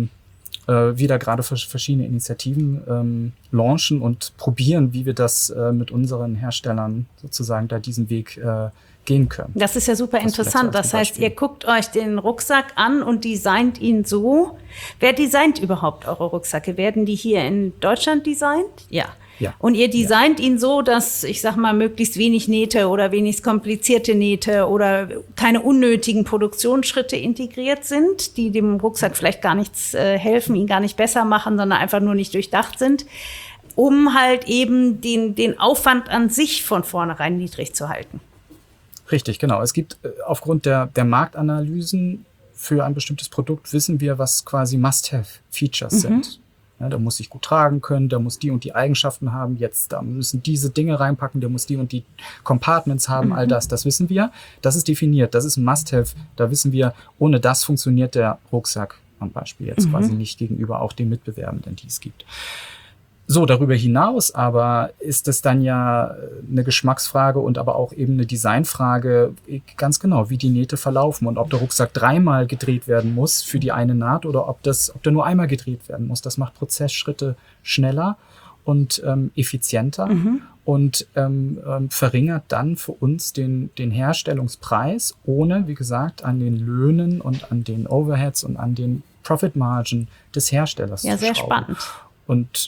wieder gerade verschiedene Initiativen launchen und probieren, wie wir das mit unseren Herstellern sozusagen da diesen Weg gehen können. Das ist ja super interessant. Das heißt, ihr guckt euch den Rucksack an und designt ihn so. Wer designt überhaupt eure Rucksäcke? Werden die hier in Deutschland designt? Ja. Und ihr designt ihn so, dass, ich sag mal, möglichst wenig Nähte oder wenig komplizierte Nähte oder keine unnötigen Produktionsschritte integriert sind, die dem Rucksack vielleicht gar nichts helfen, ihn gar nicht besser machen, sondern einfach nur nicht durchdacht sind, um halt eben den Aufwand an sich von vornherein niedrig zu halten. Richtig, genau. Es gibt aufgrund der Marktanalysen für ein bestimmtes Produkt wissen wir, was quasi Must-Have-Features sind. Ja, der muss sich gut tragen können, der muss die und die Eigenschaften haben. Da müssen diese Dinge reinpacken, der muss die und die Compartments haben, all das wissen wir. Das ist definiert, das ist ein Must-Have. Da wissen wir, ohne das funktioniert der Rucksack am Beispiel jetzt quasi nicht gegenüber auch den Mitbewerbenden, die es gibt. So, darüber hinaus aber ist es dann ja eine Geschmacksfrage und aber auch eben eine Designfrage, ganz genau, wie die Nähte verlaufen und ob der Rucksack 3-mal gedreht werden muss für die eine Naht oder ob der nur einmal gedreht werden muss. Das macht Prozessschritte schneller und effizienter und verringert dann für uns den Herstellungspreis, ohne, wie gesagt, an den Löhnen und an den Overheads und an den Profitmargen des Herstellers zu schrauben. Ja, sehr spannend. Und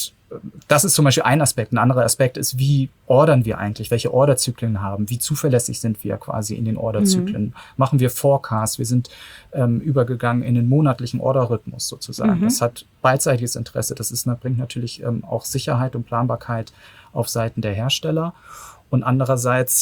das ist zum Beispiel ein Aspekt. Ein anderer Aspekt ist, wie ordern wir eigentlich, welche Orderzyklen haben, wie zuverlässig sind wir quasi in den Orderzyklen. Machen wir Forecasts, wir sind übergegangen in den monatlichen Orderrhythmus sozusagen. Das hat beidseitiges Interesse. Bringt natürlich auch Sicherheit und Planbarkeit auf Seiten der Hersteller. Und andererseits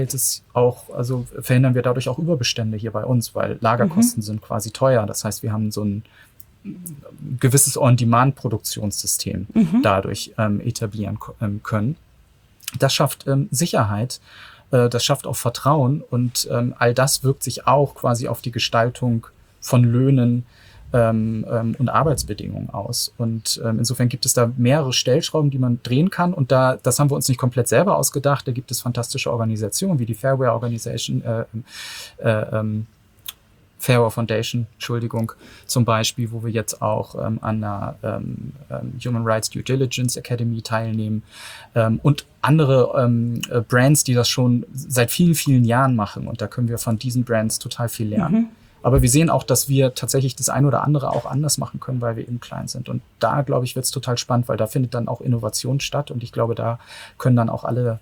verhindern wir dadurch auch Überbestände hier bei uns, weil Lagerkosten sind quasi teuer. Das heißt, wir haben so ein gewisses On-Demand-Produktionssystem dadurch etablieren können. Das schafft Sicherheit, das schafft auch Vertrauen und all das wirkt sich auch quasi auf die Gestaltung von Löhnen und Arbeitsbedingungen aus. Und insofern gibt es da mehrere Stellschrauben, die man drehen kann. Und das haben wir uns nicht komplett selber ausgedacht. Da gibt es fantastische Organisationen wie die Fairware Organization, Fairware Foundation, zum Beispiel, wo wir jetzt auch an der Human Rights Due Diligence Academy teilnehmen und andere Brands, die das schon seit vielen, vielen Jahren machen. Und da können wir von diesen Brands total viel lernen. Aber wir sehen auch, dass wir tatsächlich das eine oder andere auch anders machen können, weil wir eben klein sind. Und da, glaube ich, wird es total spannend, weil da findet dann auch Innovation statt. Und ich glaube, da können dann auch alle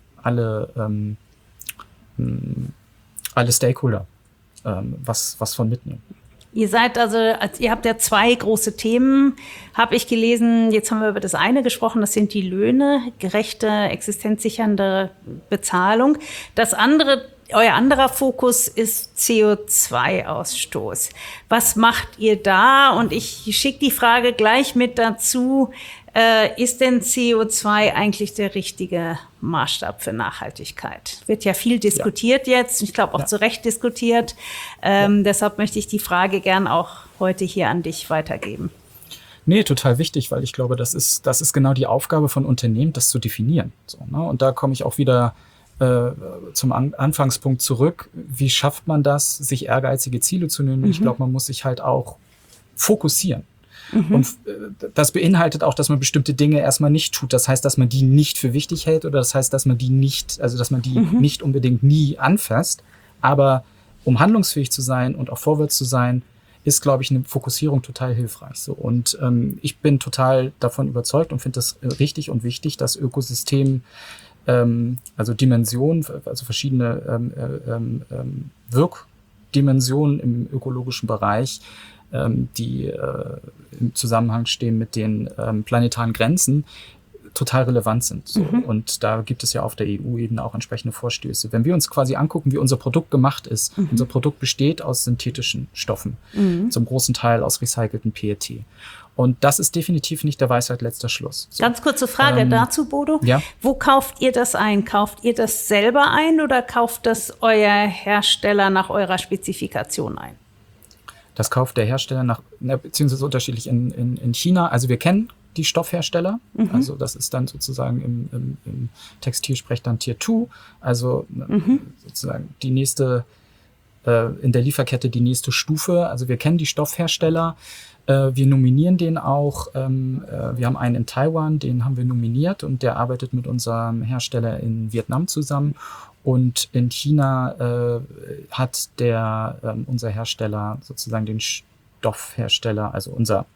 Stakeholder was von mitnehmen. Ihr habt ja 2 große Themen, habe ich gelesen. Jetzt haben wir über das eine gesprochen, das sind die Löhne, gerechte, existenzsichernde Bezahlung. Euer anderer Fokus ist CO2-Ausstoß. Was macht ihr da? Und ich schicke die Frage gleich mit dazu. Ist denn CO2 eigentlich der richtige Maßstab für Nachhaltigkeit? Wird ja viel diskutiert jetzt, ich glaube auch zu Recht diskutiert. Deshalb möchte ich die Frage gern auch heute hier an dich weitergeben. Nee, total wichtig, weil ich glaube, das ist genau die Aufgabe von Unternehmen, das zu definieren. So, ne? Und da komme ich auch wieder zum Anfangspunkt zurück. Wie schafft man das, sich ehrgeizige Ziele zu nehmen? Ich glaube, man muss sich halt auch fokussieren. Und das beinhaltet auch, dass man bestimmte Dinge erstmal nicht tut. Das heißt, dass man die nicht für wichtig hält oder das heißt, dass man die nicht unbedingt nie anfasst. Aber um handlungsfähig zu sein und auch vorwärts zu sein, ist, glaube ich, eine Fokussierung total hilfreich. So. Und ich bin total davon überzeugt und finde das richtig und wichtig, das Ökosystem also Dimensionen, also verschiedene Wirkdimensionen im ökologischen Bereich, die im Zusammenhang stehen mit den planetaren Grenzen, total relevant sind. So. Und da gibt es ja auf der EU-Ebene auch entsprechende Vorstöße. Wenn wir uns quasi angucken, wie unser Produkt gemacht ist, unser Produkt besteht aus synthetischen Stoffen, zum großen Teil aus recycelten PET. Und das ist definitiv nicht der Weisheit letzter Schluss. So. Ganz kurze Frage dazu, Bodo. Ja? Wo kauft ihr das ein? Kauft ihr das selber ein oder kauft das euer Hersteller nach eurer Spezifikation ein? Das kauft der Hersteller beziehungsweise unterschiedlich in China. Also wir kennen die Stoffhersteller. Also das ist dann sozusagen im Textilsprech dann Tier 2. Also sozusagen die nächste, in der Lieferkette die nächste Stufe. Also wir kennen die Stoffhersteller. Wir nominieren den auch. Wir haben einen in Taiwan, den haben wir nominiert und der arbeitet mit unserem Hersteller in Vietnam zusammen. Und in China hat unser Hersteller sozusagen den Stoffhersteller, also unsere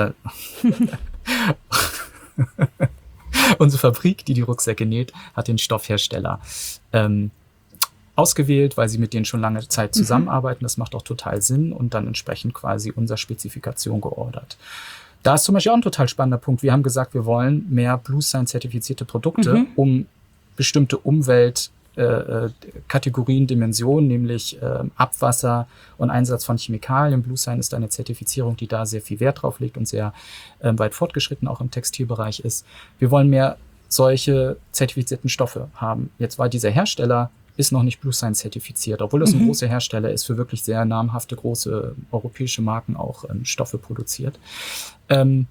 Fabrik, die Rucksäcke näht, hat den Stoffhersteller ausgewählt, weil sie mit denen schon lange Zeit zusammenarbeiten. Das macht auch total Sinn und dann entsprechend quasi unserer Spezifikation geordert. Da ist zum Beispiel auch ein total spannender Punkt. Wir haben gesagt, wir wollen mehr bluesign-zertifizierte Produkte, um bestimmte Umweltkategorien, Dimensionen, nämlich Abwasser und Einsatz von Chemikalien. bluesign ist eine Zertifizierung, die da sehr viel Wert drauf legt und sehr weit fortgeschritten auch im Textilbereich ist. Wir wollen mehr solche zertifizierten Stoffe haben. Jetzt war dieser Hersteller ist noch nicht bluesign zertifiziert, obwohl das ein großer Hersteller ist, für wirklich sehr namhafte, große europäische Marken auch Stoffe produziert. Dann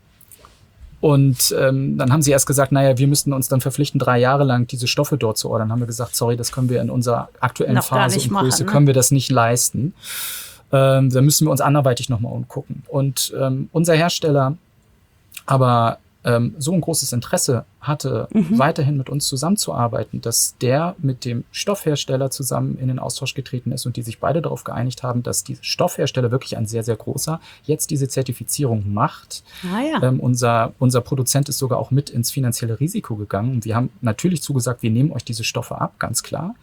haben sie erst gesagt, naja, wir müssten uns dann verpflichten, 3 Jahre lang diese Stoffe dort zu ordern. Dann haben wir gesagt, sorry, das können wir in unserer aktuellen noch Phase und Größe, können wir das nicht leisten. Da müssen wir uns anderweitig nochmal umgucken. Und unser Hersteller aber so ein großes Interesse hatte, weiterhin mit uns zusammenzuarbeiten, dass der mit dem Stoffhersteller zusammen in den Austausch getreten ist und die sich beide darauf geeinigt haben, dass dieser Stoffhersteller wirklich ein sehr, sehr großer jetzt diese Zertifizierung macht. Unser Produzent ist sogar auch mit ins finanzielle Risiko gegangen. Und wir haben natürlich zugesagt, wir nehmen euch diese Stoffe ab, ganz klar.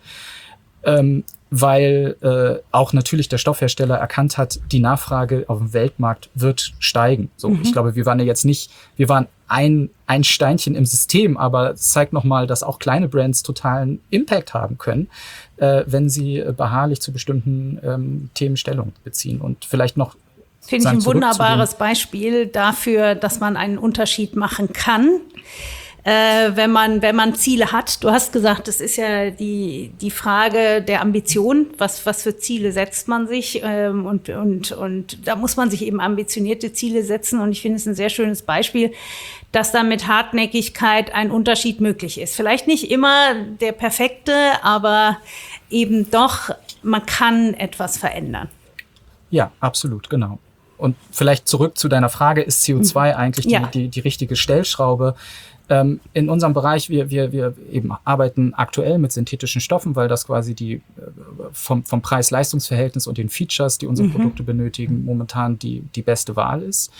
Weil auch natürlich der Stoffhersteller erkannt hat, die Nachfrage auf dem Weltmarkt wird steigen. So, ich glaube, wir waren ein Steinchen im System, aber es zeigt nochmal, dass auch kleine Brands totalen Impact haben können, wenn sie beharrlich zu bestimmten Themen Stellung beziehen. Und vielleicht noch finde ich ein wunderbares Beispiel dafür, dass man einen Unterschied machen kann. Wenn man Ziele hat. Du hast gesagt, das ist ja die Frage der Ambition. Was für Ziele setzt man sich? Und da muss man sich eben ambitionierte Ziele setzen. Und ich finde es ein sehr schönes Beispiel, dass da mit Hartnäckigkeit ein Unterschied möglich ist. Vielleicht nicht immer der perfekte, aber eben doch, man kann etwas verändern. Ja, absolut, genau. Und vielleicht zurück zu deiner Frage, ist CO2 eigentlich die richtige Stellschraube? In unserem Bereich, wir eben arbeiten aktuell mit synthetischen Stoffen, weil das quasi die vom Preis-Leistungs-Verhältnis und den Features, die unsere Produkte benötigen, momentan die beste Wahl ist.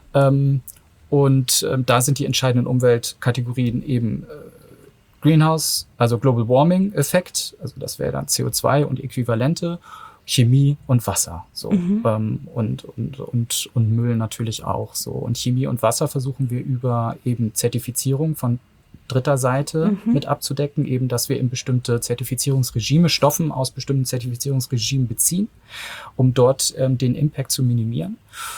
Und da sind die entscheidenden Umweltkategorien eben Greenhouse, also Global Warming Effekt, also das wäre dann CO2 und Äquivalente, Chemie und Wasser, so und Müll natürlich auch so. Und Chemie und Wasser versuchen wir über eben Zertifizierung von dritter Seite mit abzudecken, eben, dass wir in bestimmte Zertifizierungsregime Stoffen aus bestimmten Zertifizierungsregimen beziehen, um dort den Impact zu minimieren.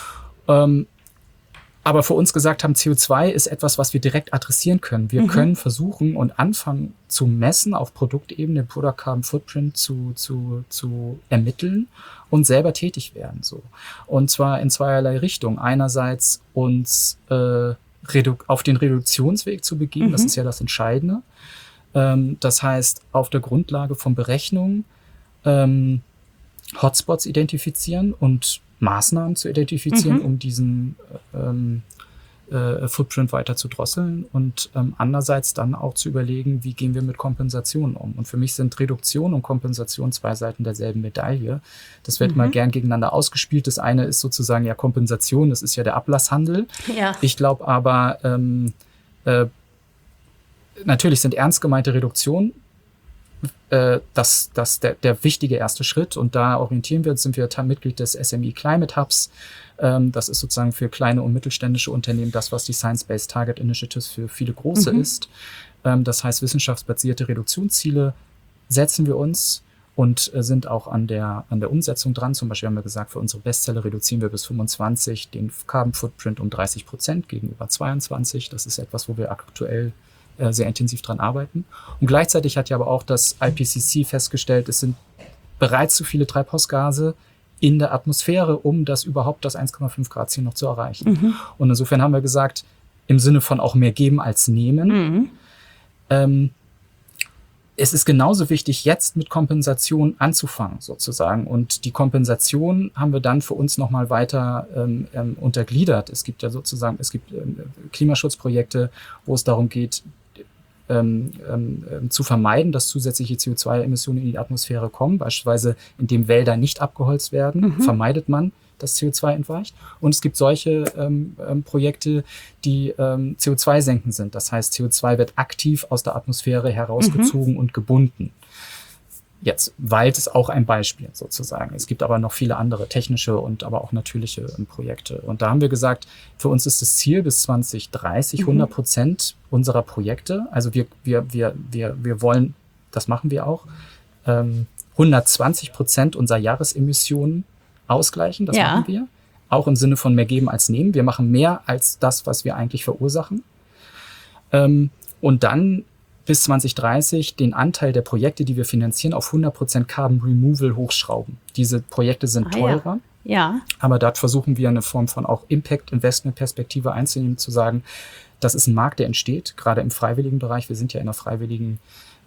Aber für uns gesagt haben, CO2 ist etwas, was wir direkt adressieren können. Wir können versuchen und anfangen zu messen, auf Produktebene den Product Carbon Footprint zu ermitteln und selber tätig werden. So. Und zwar in zweierlei Richtungen. Einerseits uns auf den Reduktionsweg zu begeben, das ist ja das Entscheidende. Das heißt, auf der Grundlage von Berechnungen Hotspots identifizieren und Maßnahmen zu identifizieren, um diesen Footprint weiter zu drosseln und andererseits dann auch zu überlegen, wie gehen wir mit Kompensationen um. Und für mich sind Reduktion und Kompensation 2 Seiten derselben Medaille. Das wird mal gern gegeneinander ausgespielt. Das eine ist sozusagen ja Kompensation, das ist ja der Ablasshandel. Ja. Ich glaube aber, natürlich sind ernst gemeinte Reduktionen das der wichtige erste Schritt. Und da orientieren wir uns, sind wir Mitglied des SME Climate Hubs. Das ist sozusagen für kleine und mittelständische Unternehmen das, was die Science-Based Target Initiatives für viele große ist. Das heißt, wissenschaftsbasierte Reduktionsziele setzen wir uns und sind auch an der Umsetzung dran. Zum Beispiel haben wir gesagt, für unsere Bestseller reduzieren wir bis 25 den Carbon Footprint um 30% gegenüber 22. Das ist etwas, wo wir aktuell sehr intensiv dran arbeiten. Und gleichzeitig hat ja aber auch das IPCC festgestellt, es sind bereits zu viele Treibhausgase in der Atmosphäre, um das 1,5 Grad Ziel noch zu erreichen. Und insofern haben wir gesagt, im Sinne von auch mehr geben als nehmen, es ist genauso wichtig, jetzt mit Kompensation anzufangen, sozusagen. Und die Kompensation haben wir dann für uns nochmal weiter untergliedert. Es gibt ja sozusagen, Klimaschutzprojekte, wo es darum geht, zu vermeiden, dass zusätzliche CO2-Emissionen in die Atmosphäre kommen. Beispielsweise, indem Wälder nicht abgeholzt werden, vermeidet man, dass CO2 entweicht. Und es gibt solche Projekte, die CO2-senkend sind. Das heißt, CO2 wird aktiv aus der Atmosphäre herausgezogen und gebunden. Jetzt, Wald ist auch ein Beispiel sozusagen. Es gibt aber noch viele andere technische und aber auch natürliche Projekte. Und da haben wir gesagt, für uns ist das Ziel bis 2030 100% unserer Projekte. Also wir wollen, das machen wir auch, 120% unserer Jahresemissionen ausgleichen. Das machen wir. Auch im Sinne von mehr geben als nehmen. Wir machen mehr als das, was wir eigentlich verursachen. Und dann bis 2030 den Anteil der Projekte, die wir finanzieren, auf 100% Carbon Removal hochschrauben. Diese Projekte sind teurer. Ja. Aber dort versuchen wir eine Form von auch Impact-Investment-Perspektive einzunehmen, zu sagen, das ist ein Markt, der entsteht, gerade im freiwilligen Bereich. Wir sind ja in einer freiwilligen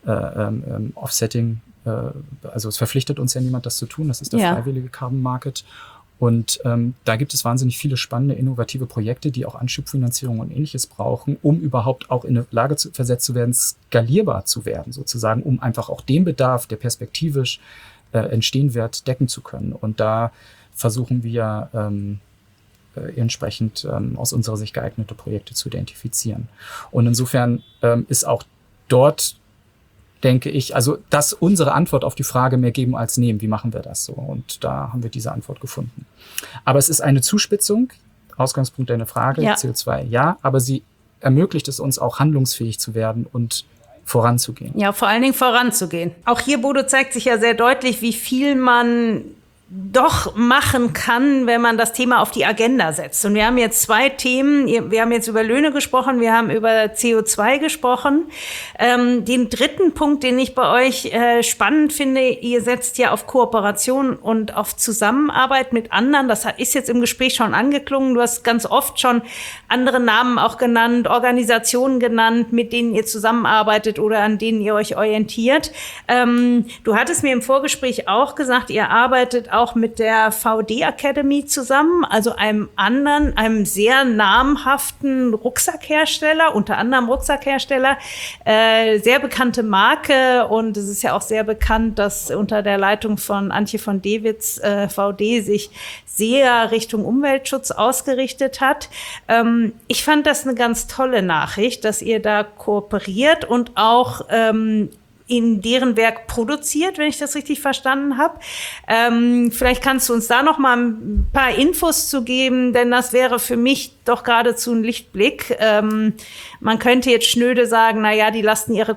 Offsetting, also es verpflichtet uns ja niemand, das zu tun. Das ist der freiwillige Carbon Market. Und da gibt es wahnsinnig viele spannende, innovative Projekte, die auch Anschubfinanzierung und Ähnliches brauchen, um überhaupt auch in eine Lage versetzt zu werden, skalierbar zu werden, sozusagen, um einfach auch den Bedarf, der perspektivisch entstehen wird, decken zu können. Und da versuchen wir entsprechend aus unserer Sicht geeignete Projekte zu identifizieren. Und insofern ist auch dort, denke ich, also das unsere Antwort auf die Frage mehr geben als nehmen. Wie machen wir das so? Und da haben wir diese Antwort gefunden. Aber es ist eine Zuspitzung, Ausgangspunkt deiner Frage, CO2, aber sie ermöglicht es uns auch handlungsfähig zu werden und voranzugehen. Ja, vor allen Dingen voranzugehen. Auch hier, Bodo, zeigt sich ja sehr deutlich, wie viel man doch machen kann, wenn man das Thema auf die Agenda setzt. Und wir haben jetzt zwei Themen. Wir haben jetzt über Löhne gesprochen, wir haben über CO2 gesprochen. Den dritten Punkt, den ich bei euch spannend finde, ihr setzt ja auf Kooperation und auf Zusammenarbeit mit anderen. Das ist jetzt im Gespräch schon angeklungen. Du hast ganz oft schon andere Namen auch genannt, Organisationen genannt, mit denen ihr zusammenarbeitet oder an denen ihr euch orientiert. Du hattest mir im Vorgespräch auch gesagt, ihr arbeitet auch mit der VD Academy zusammen, also einem sehr namhaften Rucksackhersteller, unter anderem Rucksackhersteller, sehr bekannte Marke, und es ist ja auch sehr bekannt, dass unter der Leitung von Antje von Dewitz VD sich sehr Richtung Umweltschutz ausgerichtet hat. Ich fand das eine ganz tolle Nachricht, dass ihr da kooperiert und auch in deren Werk produziert, wenn ich das richtig verstanden habe. Vielleicht kannst du uns da noch mal ein paar Infos zu geben, denn das wäre für mich doch geradezu ein Lichtblick. Man könnte jetzt schnöde sagen, na ja, die lasten ihre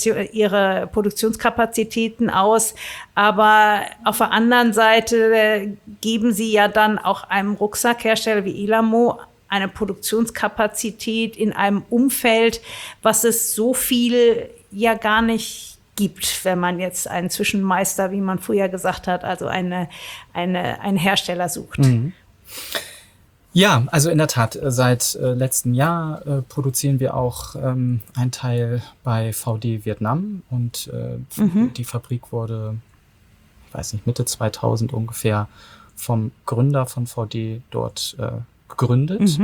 Produktionskapazitäten aus, aber auf der anderen Seite geben sie ja dann auch einem Rucksackhersteller wie Elamo eine Produktionskapazität in einem Umfeld, was es so viel ja gar nicht gibt, wenn man jetzt einen Zwischenmeister, wie man früher gesagt hat, also einen Hersteller sucht. Mhm. Ja, also in der Tat, seit letztem Jahr produzieren wir auch einen Teil bei VD Vietnam, und die Fabrik wurde, ich weiß nicht, Mitte 2000 ungefähr vom Gründer von VD dort gegründet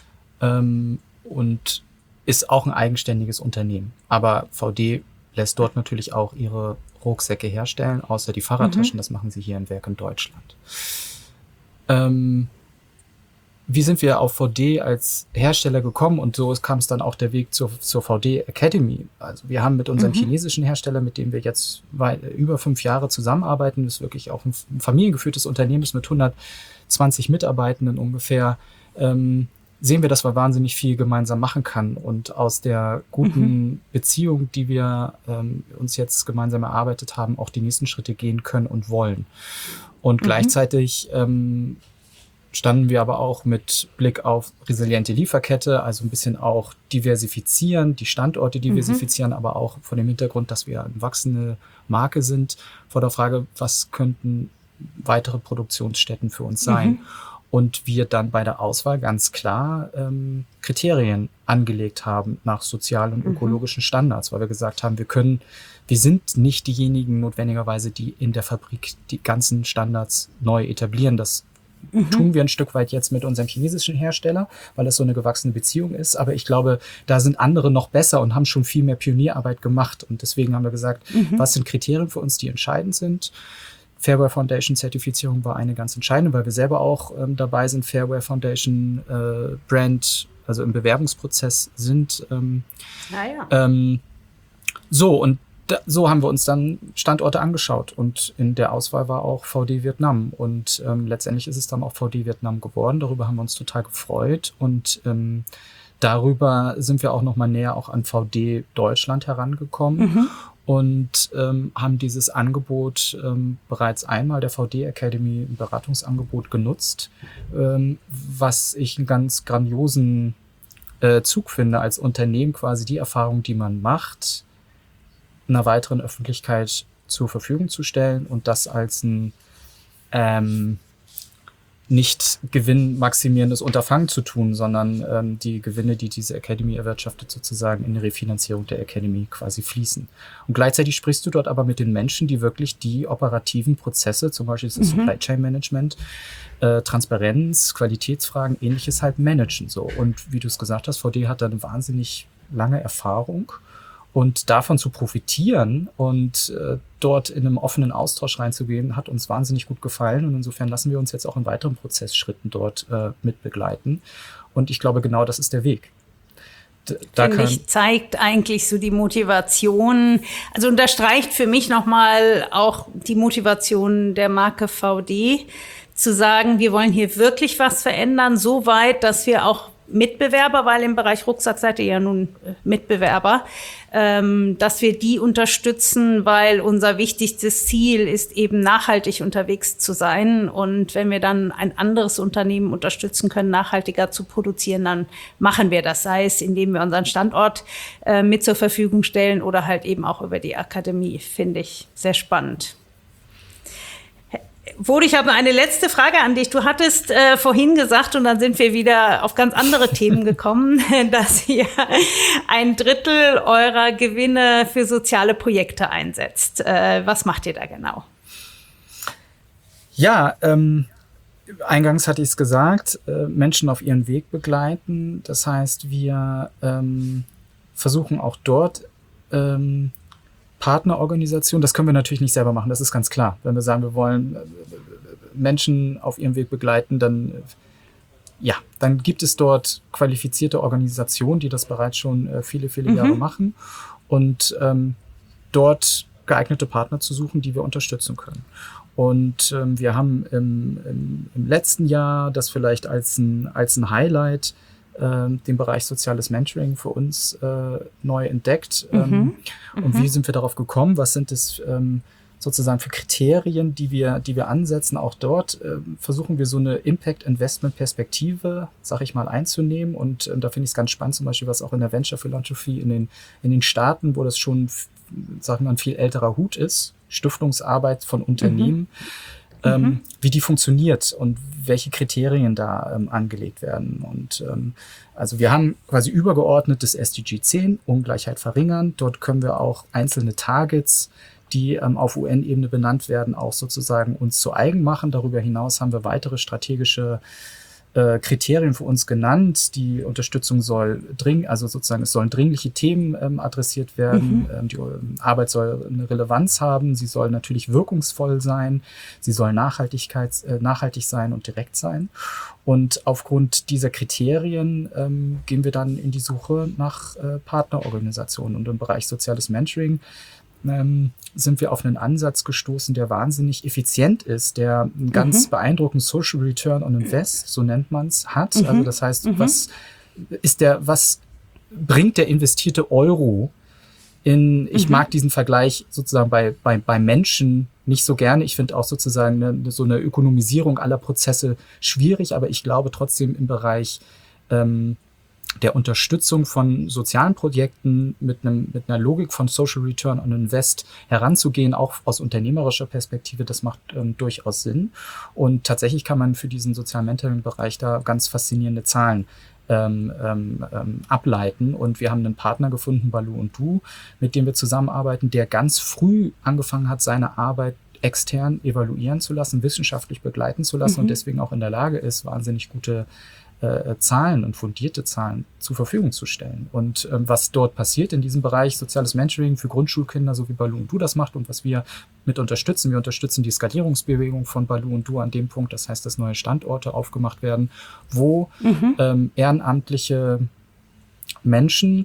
und ist auch ein eigenständiges Unternehmen. Aber VD lässt dort natürlich auch ihre Rucksäcke herstellen, außer die Fahrradtaschen. Das machen sie hier im Werk in Deutschland. wie sind wir auf VD als Hersteller gekommen? Und so kam es dann auch der Weg zur VD Academy. Also wir haben mit unserem chinesischen Hersteller, mit dem wir jetzt über 5 Jahre zusammenarbeiten, das ist wirklich auch ein familiengeführtes Unternehmen ist mit 120 Mitarbeitenden ungefähr, sehen wir, dass wir wahnsinnig viel gemeinsam machen können. Und aus der guten Beziehung, die wir uns jetzt gemeinsam erarbeitet haben, auch die nächsten Schritte gehen können und wollen. Und gleichzeitig standen wir aber auch mit Blick auf resiliente Lieferkette, also ein bisschen auch diversifizieren, die Standorte diversifizieren, aber auch vor dem Hintergrund, dass wir eine wachsende Marke sind, vor der Frage, was könnten weitere Produktionsstätten für uns sein? Und wir dann bei der Auswahl ganz klar Kriterien angelegt haben nach sozialen und ökologischen Standards, weil wir gesagt haben, wir sind nicht diejenigen notwendigerweise, die in der Fabrik die ganzen Standards neu etablieren. Das tun wir ein Stück weit jetzt mit unserem chinesischen Hersteller, weil es so eine gewachsene Beziehung ist. Aber ich glaube, da sind andere noch besser und haben schon viel mehr Pionierarbeit gemacht. Und deswegen haben wir gesagt, was sind Kriterien für uns, die entscheidend sind? Fairware Foundation Zertifizierung war eine ganz entscheidende, weil wir selber auch dabei sind, Fairware Foundation Brand, also im Bewerbungsprozess sind. So haben wir uns dann Standorte angeschaut und in der Auswahl war auch VD Vietnam und letztendlich ist es dann auch VD Vietnam geworden. Darüber haben wir uns total gefreut und darüber sind wir auch noch mal näher auch an VD Deutschland herangekommen und haben dieses Angebot bereits einmal der VD Academy, ein Beratungsangebot genutzt, was ich einen ganz grandiosen Zug finde, als Unternehmen quasi die Erfahrung, die man macht, einer weiteren Öffentlichkeit zur Verfügung zu stellen und das als ein nicht gewinnmaximierendes Unterfangen zu tun, sondern die Gewinne, die diese Academy erwirtschaftet, sozusagen in die Refinanzierung der Academy quasi fließen. Und gleichzeitig sprichst du dort aber mit den Menschen, die wirklich die operativen Prozesse, zum Beispiel das Supply Chain Management, Transparenz, Qualitätsfragen, ähnliches halt managen. So. Und wie du es gesagt hast, VD hat da eine wahnsinnig lange Erfahrung. Und davon zu profitieren und dort in einem offenen Austausch reinzugehen, hat uns wahnsinnig gut gefallen. Und insofern lassen wir uns jetzt auch in weiteren Prozessschritten dort mit begleiten. Und ich glaube, genau das ist der Weg. Finde ich, zeigt eigentlich so die Motivation, also unterstreicht für mich nochmal auch die Motivation der Marke VD, zu sagen, wir wollen hier wirklich was verändern, so weit, dass wir auch Mitbewerber, weil im Bereich Rucksack seid ihr ja nun Mitbewerber, dass wir die unterstützen, weil unser wichtigstes Ziel ist eben nachhaltig unterwegs zu sein. Und wenn wir dann ein anderes Unternehmen unterstützen können, nachhaltiger zu produzieren, dann machen wir das, sei es, indem wir unseren Standort mit zur Verfügung stellen oder halt eben auch über die Akademie. Finde ich sehr spannend. Wodi, ich habe eine letzte Frage an dich. Du hattest vorhin gesagt, und dann sind wir wieder auf ganz andere Themen gekommen, dass ihr 1/3 eurer Gewinne für soziale Projekte einsetzt. Was macht ihr da genau? Ja, eingangs hatte ich es gesagt, Menschen auf ihren Weg begleiten. Das heißt, wir versuchen auch dort Partnerorganisation, das können wir natürlich nicht selber machen, das ist ganz klar. Wenn wir sagen, wir wollen Menschen auf ihrem Weg begleiten, dann gibt es dort qualifizierte Organisationen, die das bereits schon viele, viele Jahre machen und dort geeignete Partner zu suchen, die wir unterstützen können. Und wir haben im letzten Jahr das vielleicht als ein Highlight den Bereich soziales Mentoring für uns neu entdeckt. Und wie sind wir darauf gekommen? Was sind es sozusagen für Kriterien, die wir ansetzen? Auch dort versuchen wir so eine Impact-Investment-Perspektive, sag ich mal, einzunehmen. Und da finde ich es ganz spannend, zum Beispiel, was auch in der Venture Philanthropy in den Staaten, wo das schon, sagen wir mal, ein viel älterer Hut ist, Stiftungsarbeit von Unternehmen, wie die funktioniert und welche Kriterien da angelegt werden. Und also wir haben quasi übergeordnet das SDG 10, Ungleichheit verringern. Dort können wir auch einzelne Targets, die auf UN-Ebene benannt werden, auch sozusagen uns zu eigen machen. Darüber hinaus haben wir weitere strategische Kriterien für uns genannt. Die Unterstützung soll es sollen dringliche Themen adressiert werden. Die Arbeit soll eine Relevanz haben. Sie soll natürlich wirkungsvoll sein. Sie soll nachhaltig sein und direkt sein. Und aufgrund dieser Kriterien gehen wir dann in die Suche nach Partnerorganisationen. Und im Bereich soziales Mentoring sind wir auf einen Ansatz gestoßen, der wahnsinnig effizient ist, der einen ganz beeindruckenden Social Return on Invest, so nennt man es, hat. Also das heißt, was bringt der investierte Euro ich mag diesen Vergleich sozusagen bei Menschen nicht so gerne. Ich finde auch sozusagen so eine Ökonomisierung aller Prozesse schwierig, aber ich glaube trotzdem im Bereich der Unterstützung von sozialen Projekten mit einer Logik von Social Return on Invest heranzugehen, auch aus unternehmerischer Perspektive, das macht durchaus Sinn. Und tatsächlich kann man für diesen sozialen Mentoring-Bereich da ganz faszinierende Zahlen ableiten. Und wir haben einen Partner gefunden, Baloo & Du, mit dem wir zusammenarbeiten, der ganz früh angefangen hat, seine Arbeit extern evaluieren zu lassen, wissenschaftlich begleiten zu lassen und deswegen auch in der Lage ist, wahnsinnig gute Zahlen und fundierte Zahlen zur Verfügung zu stellen. Und was dort passiert in diesem Bereich soziales Mentoring für Grundschulkinder, so wie Baloo & Du das macht und was wir mit unterstützen. Wir unterstützen die Skalierungsbewegung von Baloo & Du an dem Punkt, das heißt, dass neue Standorte aufgemacht werden, wo ehrenamtliche Menschen,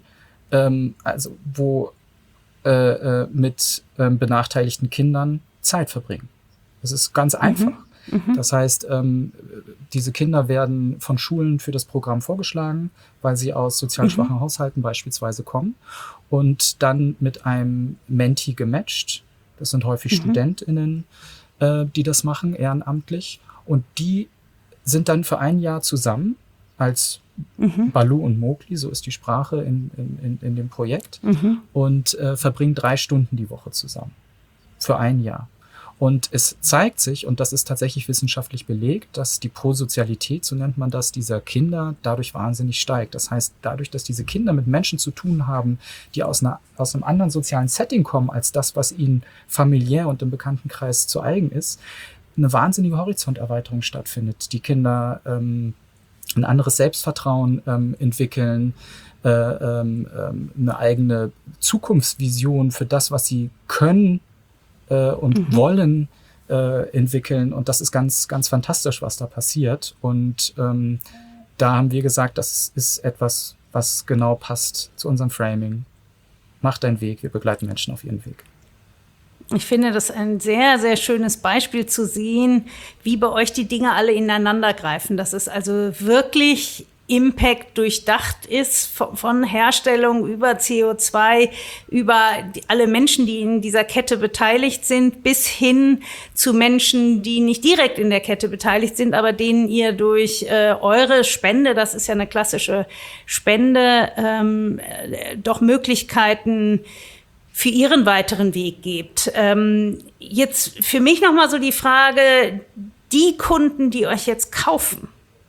mit benachteiligten Kindern Zeit verbringen. Das ist ganz einfach. Das heißt, diese Kinder werden von Schulen für das Programm vorgeschlagen, weil sie aus sozial schwachen Haushalten beispielsweise kommen und dann mit einem Menti gematcht. Das sind häufig StudentInnen, die das machen, ehrenamtlich. Und die sind dann für ein Jahr zusammen als Baloo und Mowgli, so ist die Sprache in dem Projekt, und verbringen 3 Stunden die Woche zusammen. Für ein Jahr. Und es zeigt sich, und das ist tatsächlich wissenschaftlich belegt, dass die Prosozialität, so nennt man das, dieser Kinder dadurch wahnsinnig steigt. Das heißt, dadurch, dass diese Kinder mit Menschen zu tun haben, die aus einem anderen sozialen Setting kommen, als das, was ihnen familiär und im Bekanntenkreis zu eigen ist, eine wahnsinnige Horizonterweiterung stattfindet. Die Kinder ein anderes Selbstvertrauen entwickeln, eine eigene Zukunftsvision für das, was sie können und wollen entwickeln. Und das ist ganz, ganz fantastisch, was da passiert. Und da haben wir gesagt, das ist etwas, was genau passt zu unserem Framing. Mach deinen Weg, wir begleiten Menschen auf ihren Weg. Ich finde das ein sehr, sehr schönes Beispiel zu sehen, wie bei euch die Dinge alle ineinander greifen. Dass es also wirklich Impact durchdacht ist, von Herstellung über CO2, über alle Menschen, die in dieser Kette beteiligt sind, bis hin zu Menschen, die nicht direkt in der Kette beteiligt sind, aber denen ihr durch eure Spende, das ist ja eine klassische Spende, doch Möglichkeiten für ihren weiteren Weg gebt. Jetzt für mich nochmal so die Frage, die Kunden, die euch jetzt kaufen,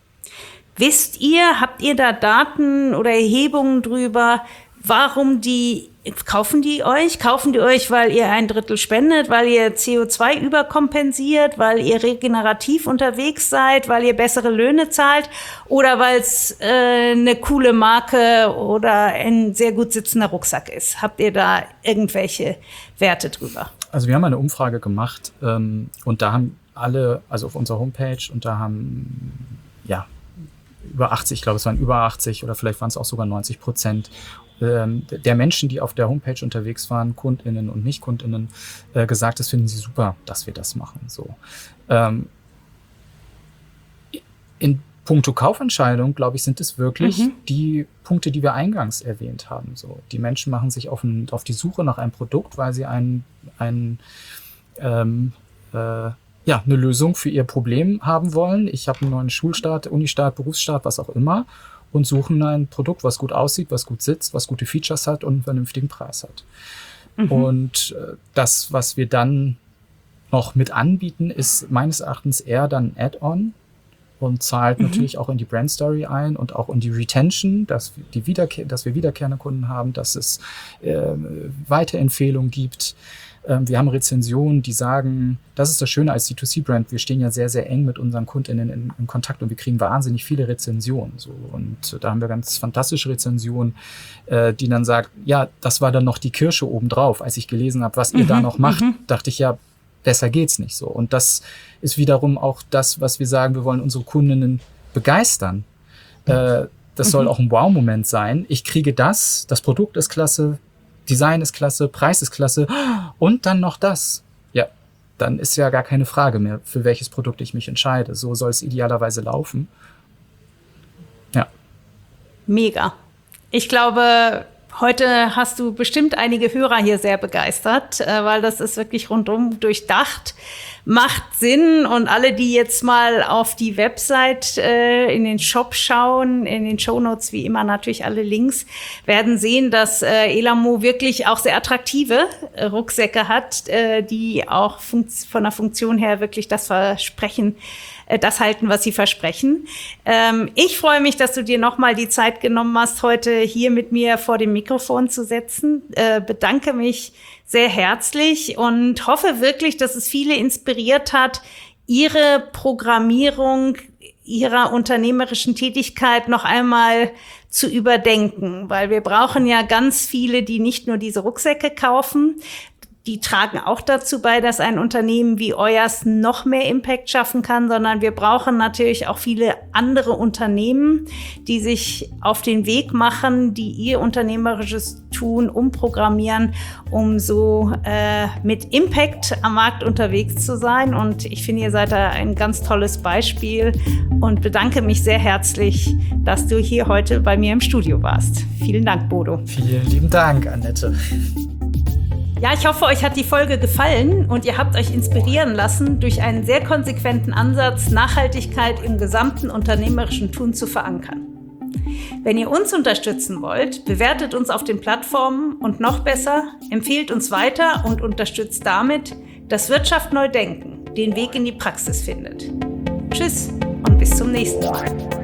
habt ihr da Daten oder Erhebungen drüber, warum kaufen die euch? Kaufen die euch, weil ihr 1/3 spendet, weil ihr CO2 überkompensiert, weil ihr regenerativ unterwegs seid, weil ihr bessere Löhne zahlt oder weil es eine coole Marke oder ein sehr gut sitzender Rucksack ist? Habt ihr da irgendwelche Werte drüber? Also wir haben eine Umfrage gemacht und da haben alle, also auf unserer Homepage, und da haben über 80, ich glaube, es waren über 80 oder vielleicht waren es auch sogar 90% der Menschen, die auf der Homepage unterwegs waren, KundInnen und Nicht-KundInnen, gesagt, das finden sie super, dass wir das machen. So. In puncto Kaufentscheidung, glaube ich, sind es wirklich die Punkte, die wir eingangs erwähnt haben. So, die Menschen machen sich auf die Suche nach einem Produkt, weil sie eine Lösung für ihr Problem haben wollen. Ich habe einen neuen Schulstart, Unistart, Berufsstart, was auch immer, und suchen ein Produkt, was gut aussieht, was gut sitzt, was gute Features hat und einen vernünftigen Preis hat. Und das, was wir dann noch mit anbieten, ist meines Erachtens eher dann ein Add-on und zahlt natürlich auch in die Brandstory ein und auch in die Retention, dass wir wiederkehrende Kunden haben, dass es Weiterempfehlungen gibt. Wir haben Rezensionen, die sagen, das ist das Schöne als C2C-Brand, wir stehen ja sehr, sehr eng mit unseren KundInnen in Kontakt und wir kriegen wahnsinnig viele Rezensionen. So. Und da haben wir ganz fantastische Rezensionen, die dann sagen, ja, das war dann noch die Kirsche obendrauf. Als ich gelesen habe, was ihr da noch macht, dachte ich, ja, besser geht's nicht so. Und das ist wiederum auch das, was wir sagen, wir wollen unsere Kundinnen begeistern. Das soll auch ein Wow-Moment sein. Ich kriege das Produkt ist klasse, Design ist klasse, Preis ist klasse und dann noch das. Ja, dann ist ja gar keine Frage mehr, für welches Produkt ich mich entscheide. So soll es idealerweise laufen. Ja. Mega. Ich glaube, heute hast du bestimmt einige Hörer hier sehr begeistert, weil das ist wirklich rundum durchdacht, macht Sinn. Und alle, die jetzt mal auf die Website in den Shop schauen, in den Shownotes wie immer natürlich alle Links, werden sehen, dass Elamo wirklich auch sehr attraktive Rucksäcke hat, die auch von der Funktion her wirklich das Versprechen das halten, was sie versprechen. Ich freue mich, dass du dir nochmal die Zeit genommen hast, heute hier mit mir vor dem Mikrofon zu sitzen. Bedanke mich sehr herzlich und hoffe wirklich, dass es viele inspiriert hat, ihre Programmierung ihrer unternehmerischen Tätigkeit noch einmal zu überdenken, weil wir brauchen ja ganz viele, die nicht nur diese Rucksäcke kaufen. Die tragen auch dazu bei, dass ein Unternehmen wie euers noch mehr Impact schaffen kann, sondern wir brauchen natürlich auch viele andere Unternehmen, die sich auf den Weg machen, die ihr unternehmerisches Tun umprogrammieren, um so mit Impact am Markt unterwegs zu sein. Und ich finde, ihr seid da ein ganz tolles Beispiel und bedanke mich sehr herzlich, dass du hier heute bei mir im Studio warst. Vielen Dank, Bodo. Vielen lieben Dank, Annette. Ja, ich hoffe, euch hat die Folge gefallen und ihr habt euch inspirieren lassen, durch einen sehr konsequenten Ansatz Nachhaltigkeit im gesamten unternehmerischen Tun zu verankern. Wenn ihr uns unterstützen wollt, bewertet uns auf den Plattformen und noch besser, empfehlt uns weiter und unterstützt damit, dass Wirtschaft neu denken den Weg in die Praxis findet. Tschüss und bis zum nächsten Mal.